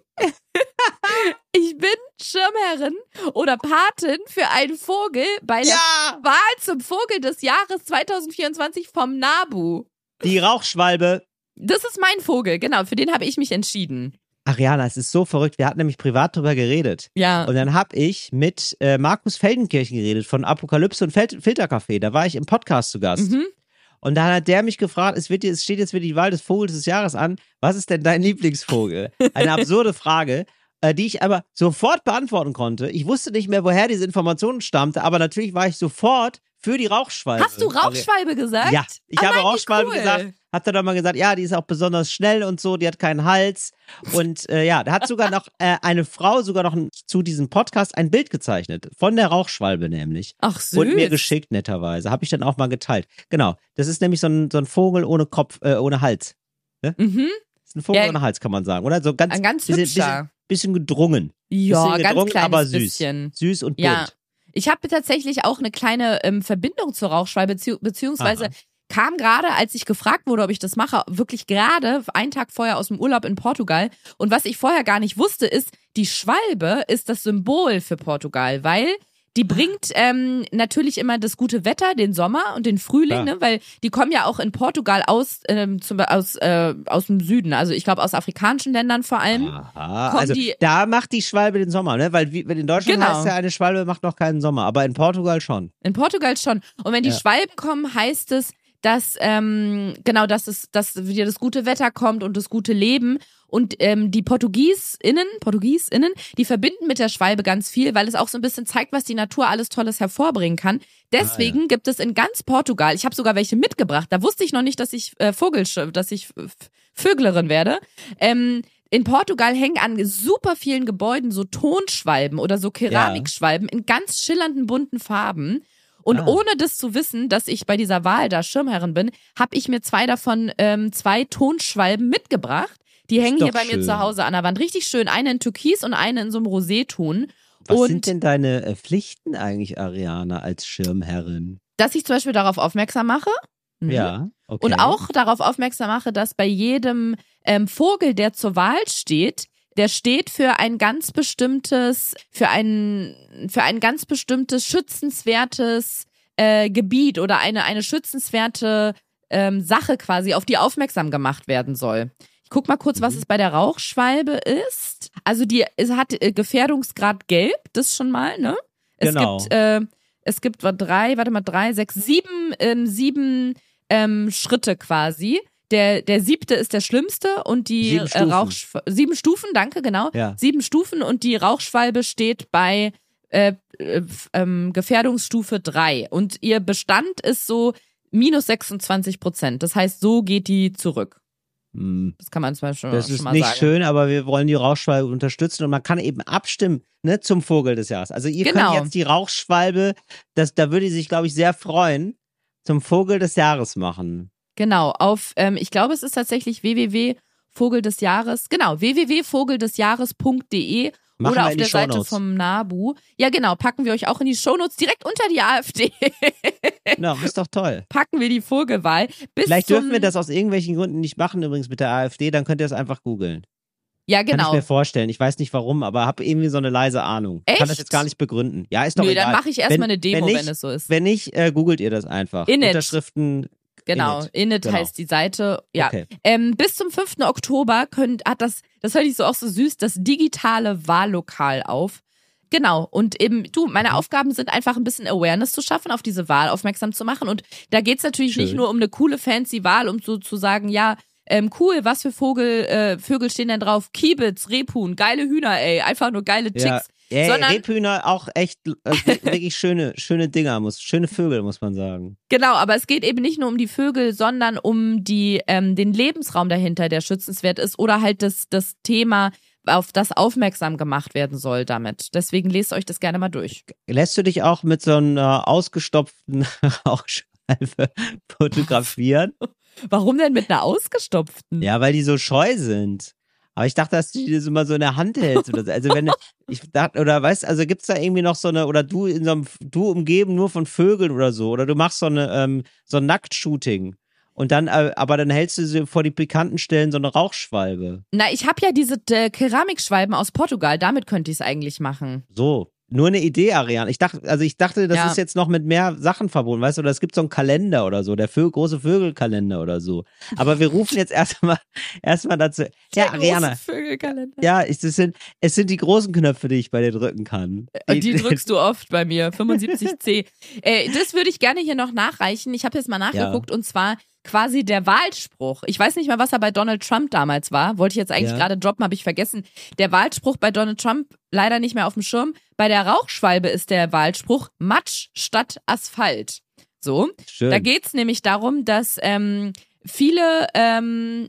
Ich bin Schirmherrin oder Patin für einen Vogel bei der Ja! Wahl zum Vogel des Jahres zwanzig vierundzwanzig vom NABU. Die Rauchschwalbe. Das ist mein Vogel, genau, für den habe ich mich entschieden. Ariana, es ist so verrückt. Wir hatten nämlich privat drüber geredet. Ja. Und dann habe ich mit äh, Markus Feldenkirchen geredet von Apokalypse und Fel Filtercafé. Da war ich im Podcast zu Gast. Mhm. Und dann hat der mich gefragt, es, wird, es steht jetzt wieder die Wahl des Vogels des Jahres an. Was ist denn dein Lieblingsvogel? Eine absurde Frage, äh, die ich aber sofort beantworten konnte. Ich wusste nicht mehr, woher diese Information stammte, aber natürlich war ich sofort für die Rauchschwalbe. Hast du Rauchschwalbe gesagt? Ja, ich Ah, habe nein, wie Rauchschwalbe cool. gesagt. Hat er doch mal gesagt, ja, die ist auch besonders schnell und so, die hat keinen Hals. Und äh, ja, da hat sogar noch äh, eine Frau sogar noch ein, zu diesem Podcast ein Bild gezeichnet. Von der Rauchschwalbe nämlich. Ach süß. Und mir geschickt, netterweise. Habe ich dann auch mal geteilt. Genau. Das ist nämlich so ein, so ein Vogel ohne Kopf, äh, ohne Hals. Ne? Mhm. Das ist ein Vogel Ja, ohne Hals, kann man sagen. Oder so ganz, ein ganz bisschen, hübscher. bisschen, bisschen gedrungen. Ja, bisschen ganz gedrungen, kleines aber süß. bisschen. Süß und bunt. Ja. Ich habe tatsächlich auch eine kleine ähm, Verbindung zur Rauchschwalbe, bezieh beziehungsweise Aha. kam gerade, als ich gefragt wurde, ob ich das mache, wirklich gerade einen Tag vorher aus dem Urlaub in Portugal. Und was ich vorher gar nicht wusste, ist, die Schwalbe ist das Symbol für Portugal, weil die bringt ähm, natürlich immer das gute Wetter, den Sommer und den Frühling, Klar. ne? Weil die kommen ja auch in Portugal aus, ähm, zum, aus, äh, aus dem Süden, also ich glaube aus afrikanischen Ländern vor allem. Aha, kommen also die- da macht die Schwalbe den Sommer, ne? Weil wie, in Deutschland Genau. heißt ja, eine Schwalbe macht noch keinen Sommer, aber in Portugal schon. In Portugal schon. Und wenn die Ja. Schwalben kommen, heißt es, dass ähm, genau, dass es, dass wieder das gute Wetter kommt und das gute Leben. Und ähm, die PortugiesInnen, PortugiesInnen, die verbinden mit der Schwalbe ganz viel, weil es auch so ein bisschen zeigt, was die Natur alles Tolles hervorbringen kann. Deswegen gibt es in ganz Portugal, ich habe sogar welche mitgebracht, da wusste ich noch nicht, dass ich äh, Vogel, dass ich äh, Vöglerin werde. Ähm, in Portugal hängen an super vielen Gebäuden so Tonschwalben oder so Keramikschwalben ja. in ganz schillernden bunten Farben. Und ah. ohne das zu wissen, dass ich bei dieser Wahl da Schirmherrin bin, habe ich mir zwei davon, ähm, zwei Tonschwalben mitgebracht. Die hängen hier bei schön. mir zu Hause an der Wand. Richtig schön. Eine in Türkis und eine in so einem Roséton. Was und sind denn deine äh, Pflichten eigentlich, Ariana, als Schirmherrin? Dass ich zum Beispiel darauf aufmerksam mache. Mhm. Ja, okay. Und auch darauf aufmerksam mache, dass bei jedem ähm, Vogel, der zur Wahl steht, der steht für ein ganz bestimmtes, für ein, für ein ganz bestimmtes schützenswertes äh, Gebiet oder eine, eine schützenswerte ähm, Sache quasi, auf die aufmerksam gemacht werden soll. Ich guck mal kurz, was es bei der Rauchschwalbe ist. Also die es hat äh, Gefährdungsgrad gelb, das schon mal, ne? Es genau. gibt, äh, es gibt drei, warte mal, drei, sechs, sieben, ähm, sieben ähm, Schritte quasi. Der, der siebte ist der schlimmste und die sieben Stufen. Äh, Rauchsch- sieben Stufen, danke, genau. Ja. Sieben Stufen und die Rauchschwalbe steht bei äh, äh, ähm, Gefährdungsstufe drei. Und ihr Bestand ist so minus sechsundzwanzig Prozent. Das heißt, so geht die zurück. Hm. Das kann man zum Beispiel Das schon ist mal nicht sagen. schön, aber wir wollen die Rauchschwalbe unterstützen und man kann eben abstimmen, ne, zum Vogel des Jahres. Also ihr Genau. könnt jetzt die Rauchschwalbe, das, da würde sie sich, glaube ich, sehr freuen, zum Vogel des Jahres machen. Genau, auf, ähm, ich glaube, es ist tatsächlich w w w punkt vogel des jahres, genau, w w w punkt vogel des jahres punkt d e Machen oder wir auf in die der Seite Shownotes. vom NABU. Ja, genau, packen wir euch auch in die Shownotes direkt unter die AfD. Na, ist doch toll. Packen wir die Vogelwahl. Bis Vielleicht zum, dürfen wir das aus irgendwelchen Gründen nicht machen, übrigens mit der AfD, dann könnt ihr es einfach googeln. Ja, Kann ich genau. mir vorstellen. Ich weiß nicht warum, aber habe irgendwie so eine leise Ahnung. Echt? Kann das jetzt gar nicht begründen. Ja, ist doch Nö, egal. dann mache ich erstmal Wenn- eine Demo, wenn wenn, nicht- es so ist. Wenn nicht, äh, googelt ihr das einfach. Init. Unterschriften. Genau, Init. Init Genau. heißt die Seite. Ja. Okay. Ähm, bis zum fünften Oktober könnt, hat das, das fand ich so auch so süß, das digitale Wahllokal auf. Genau, und eben, du, meine Mhm. Aufgaben sind einfach ein bisschen Awareness zu schaffen, auf diese Wahl aufmerksam zu machen. Und da geht's natürlich Schön. nicht nur um eine coole, fancy Wahl, um so zu sagen, ja, ähm, cool, was für Vogel, äh, Vögel stehen denn drauf? Kiebitz, Rebhuhn, geile Hühner, ey, einfach nur geile Chicks. Ja. Ey, Sondern- Rebhühner auch echt äh, wirklich schöne, schöne Dinger, muss, schöne Vögel, muss man sagen. Genau, aber es geht eben nicht nur um die Vögel, sondern um die, ähm, den Lebensraum dahinter, der schützenswert ist oder halt das, das Thema, auf das aufmerksam gemacht werden soll damit. Deswegen lest euch das gerne mal durch. Lässt du dich auch mit so einer ausgestopften Rauchschwalbe fotografieren? Warum denn mit einer ausgestopften? Ja, weil die so scheu sind. Aber ich dachte, dass du die das immer so in der Hand hältst. Oder so. Also wenn ich dachte, oder weißt, also gibt's da irgendwie noch so eine, oder du in so einem, du umgeben nur von Vögeln oder so, oder du machst so eine, ähm, so ein Nacktshooting. Und dann, äh, aber dann hältst du sie vor die pikanten Stellen so eine Rauchschwalbe. Na, ich habe ja diese äh, Keramikschwalben aus Portugal, damit könnte ich es eigentlich machen. So. Nur eine Idee, Ariane. Ich dachte, also ich dachte, das Ja. ist jetzt noch mit mehr Sachen verbunden, weißt du, oder es gibt so einen Kalender oder so, der Vö- große Vögelkalender oder so. Aber wir rufen jetzt erstmal erstmal dazu. Ja, Der Ariane. große Vögelkalender. Ja, es sind, es sind die großen Knöpfe, die ich bei dir drücken kann. Und die drückst du oft bei mir, fünfundsiebzig C. Äh, das würde ich gerne hier noch nachreichen. Ich habe jetzt mal nachgeguckt und zwar quasi der Wahlspruch. Ich weiß nicht mal, was er bei Donald Trump damals war. Wollte ich jetzt eigentlich Ja. gerade droppen, habe ich vergessen. Der Wahlspruch bei Donald Trump leider nicht mehr auf dem Schirm. Bei der Rauchschwalbe ist der Wahlspruch Matsch statt Asphalt. So. Schön. Da geht's nämlich darum, dass ähm, viele ähm,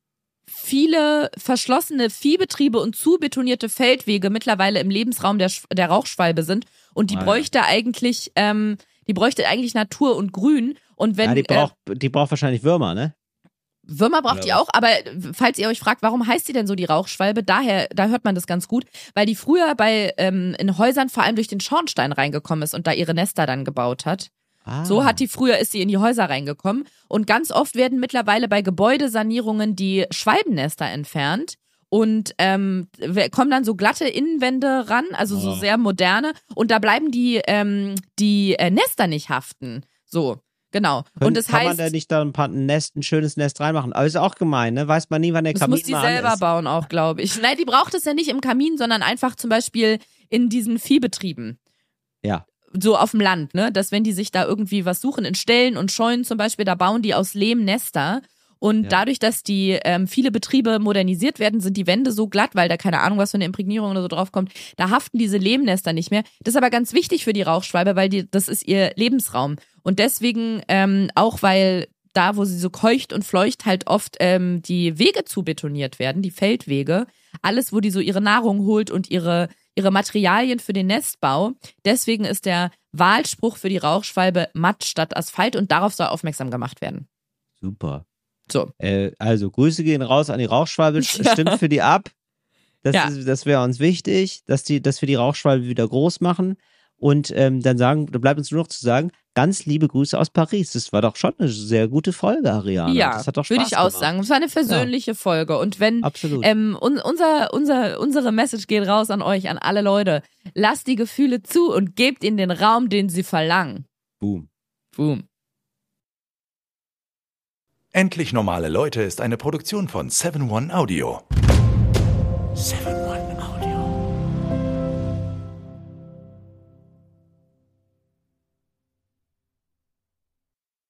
viele verschlossene Viehbetriebe und zu betonierte Feldwege mittlerweile im Lebensraum der, Sch- der Rauchschwalbe sind und die Ah, ja. bräuchte eigentlich ähm, die bräuchte eigentlich Natur und Grün und wenn ja, die äh, braucht, die braucht wahrscheinlich Würmer, ne? Würmer braucht Oder die was? auch, aber falls ihr euch fragt, warum heißt die denn so die Rauchschwalbe, daher, da hört man das ganz gut, weil die früher bei ähm, in Häusern vor allem durch den Schornstein reingekommen ist und da ihre Nester dann gebaut hat. Ah. So hat die früher, ist sie in die Häuser reingekommen und ganz oft werden mittlerweile bei Gebäudesanierungen die Schwalbennester entfernt und ähm, we- kommen dann so glatte Innenwände ran, also so Oh. sehr moderne und da bleiben die ähm, die äh, Nester nicht haften. So. Genau. Können, Und das kann man heißt, da nicht da ein, paar, ein Nest, ein schönes Nest reinmachen? Aber ist auch gemein, ne? Weiß man nie, wann der das Kamin muss die mal selber an ist. bauen auch, glaube ich. Nein, die braucht es ja nicht im Kamin, sondern einfach zum Beispiel in diesen Viehbetrieben. Ja. So auf dem Land, ne? Dass wenn die sich da irgendwie was suchen, in Ställen und Scheunen zum Beispiel, da bauen die aus Lehm Nester. Und Ja. dadurch, dass die ähm, viele Betriebe modernisiert werden, sind die Wände so glatt, weil da keine Ahnung, was für eine Imprägnierung oder so draufkommt. Da haften diese Lehmnester nicht mehr. Das ist aber ganz wichtig für die Rauchschwalbe, weil die, das ist ihr Lebensraum. Und deswegen, ähm, auch weil da, wo sie so keucht und fleucht, halt oft ähm, die Wege zu betoniert werden, die Feldwege. Alles, wo die so ihre Nahrung holt und ihre, ihre Materialien für den Nestbau. Deswegen ist der Wahlspruch für die Rauchschwalbe Matsch statt Asphalt und darauf soll aufmerksam gemacht werden. Super. So. Äh, also, Grüße gehen raus an die Rauchschwalbe. Ja. Stimmt für die ab. Das, Ja. ist- das wäre uns wichtig, dass, die, dass wir die Rauchschwalbe wieder groß machen. Und ähm, dann sagen, da bleibt uns nur noch zu sagen, ganz liebe Grüße aus Paris. Das war doch schon eine sehr gute Folge, Ariana. Ja, das hat doch Spaß würde ich auch gemacht. sagen. Es war eine versöhnliche Folge. Und wenn Absolut. ähm, un, unser, unser, unsere Message geht raus an euch, an alle Leute, lasst die Gefühle zu und gebt ihnen den Raum, den sie verlangen. Boom. Boom. Endlich normale Leute ist eine Produktion von seven one Audio. seven one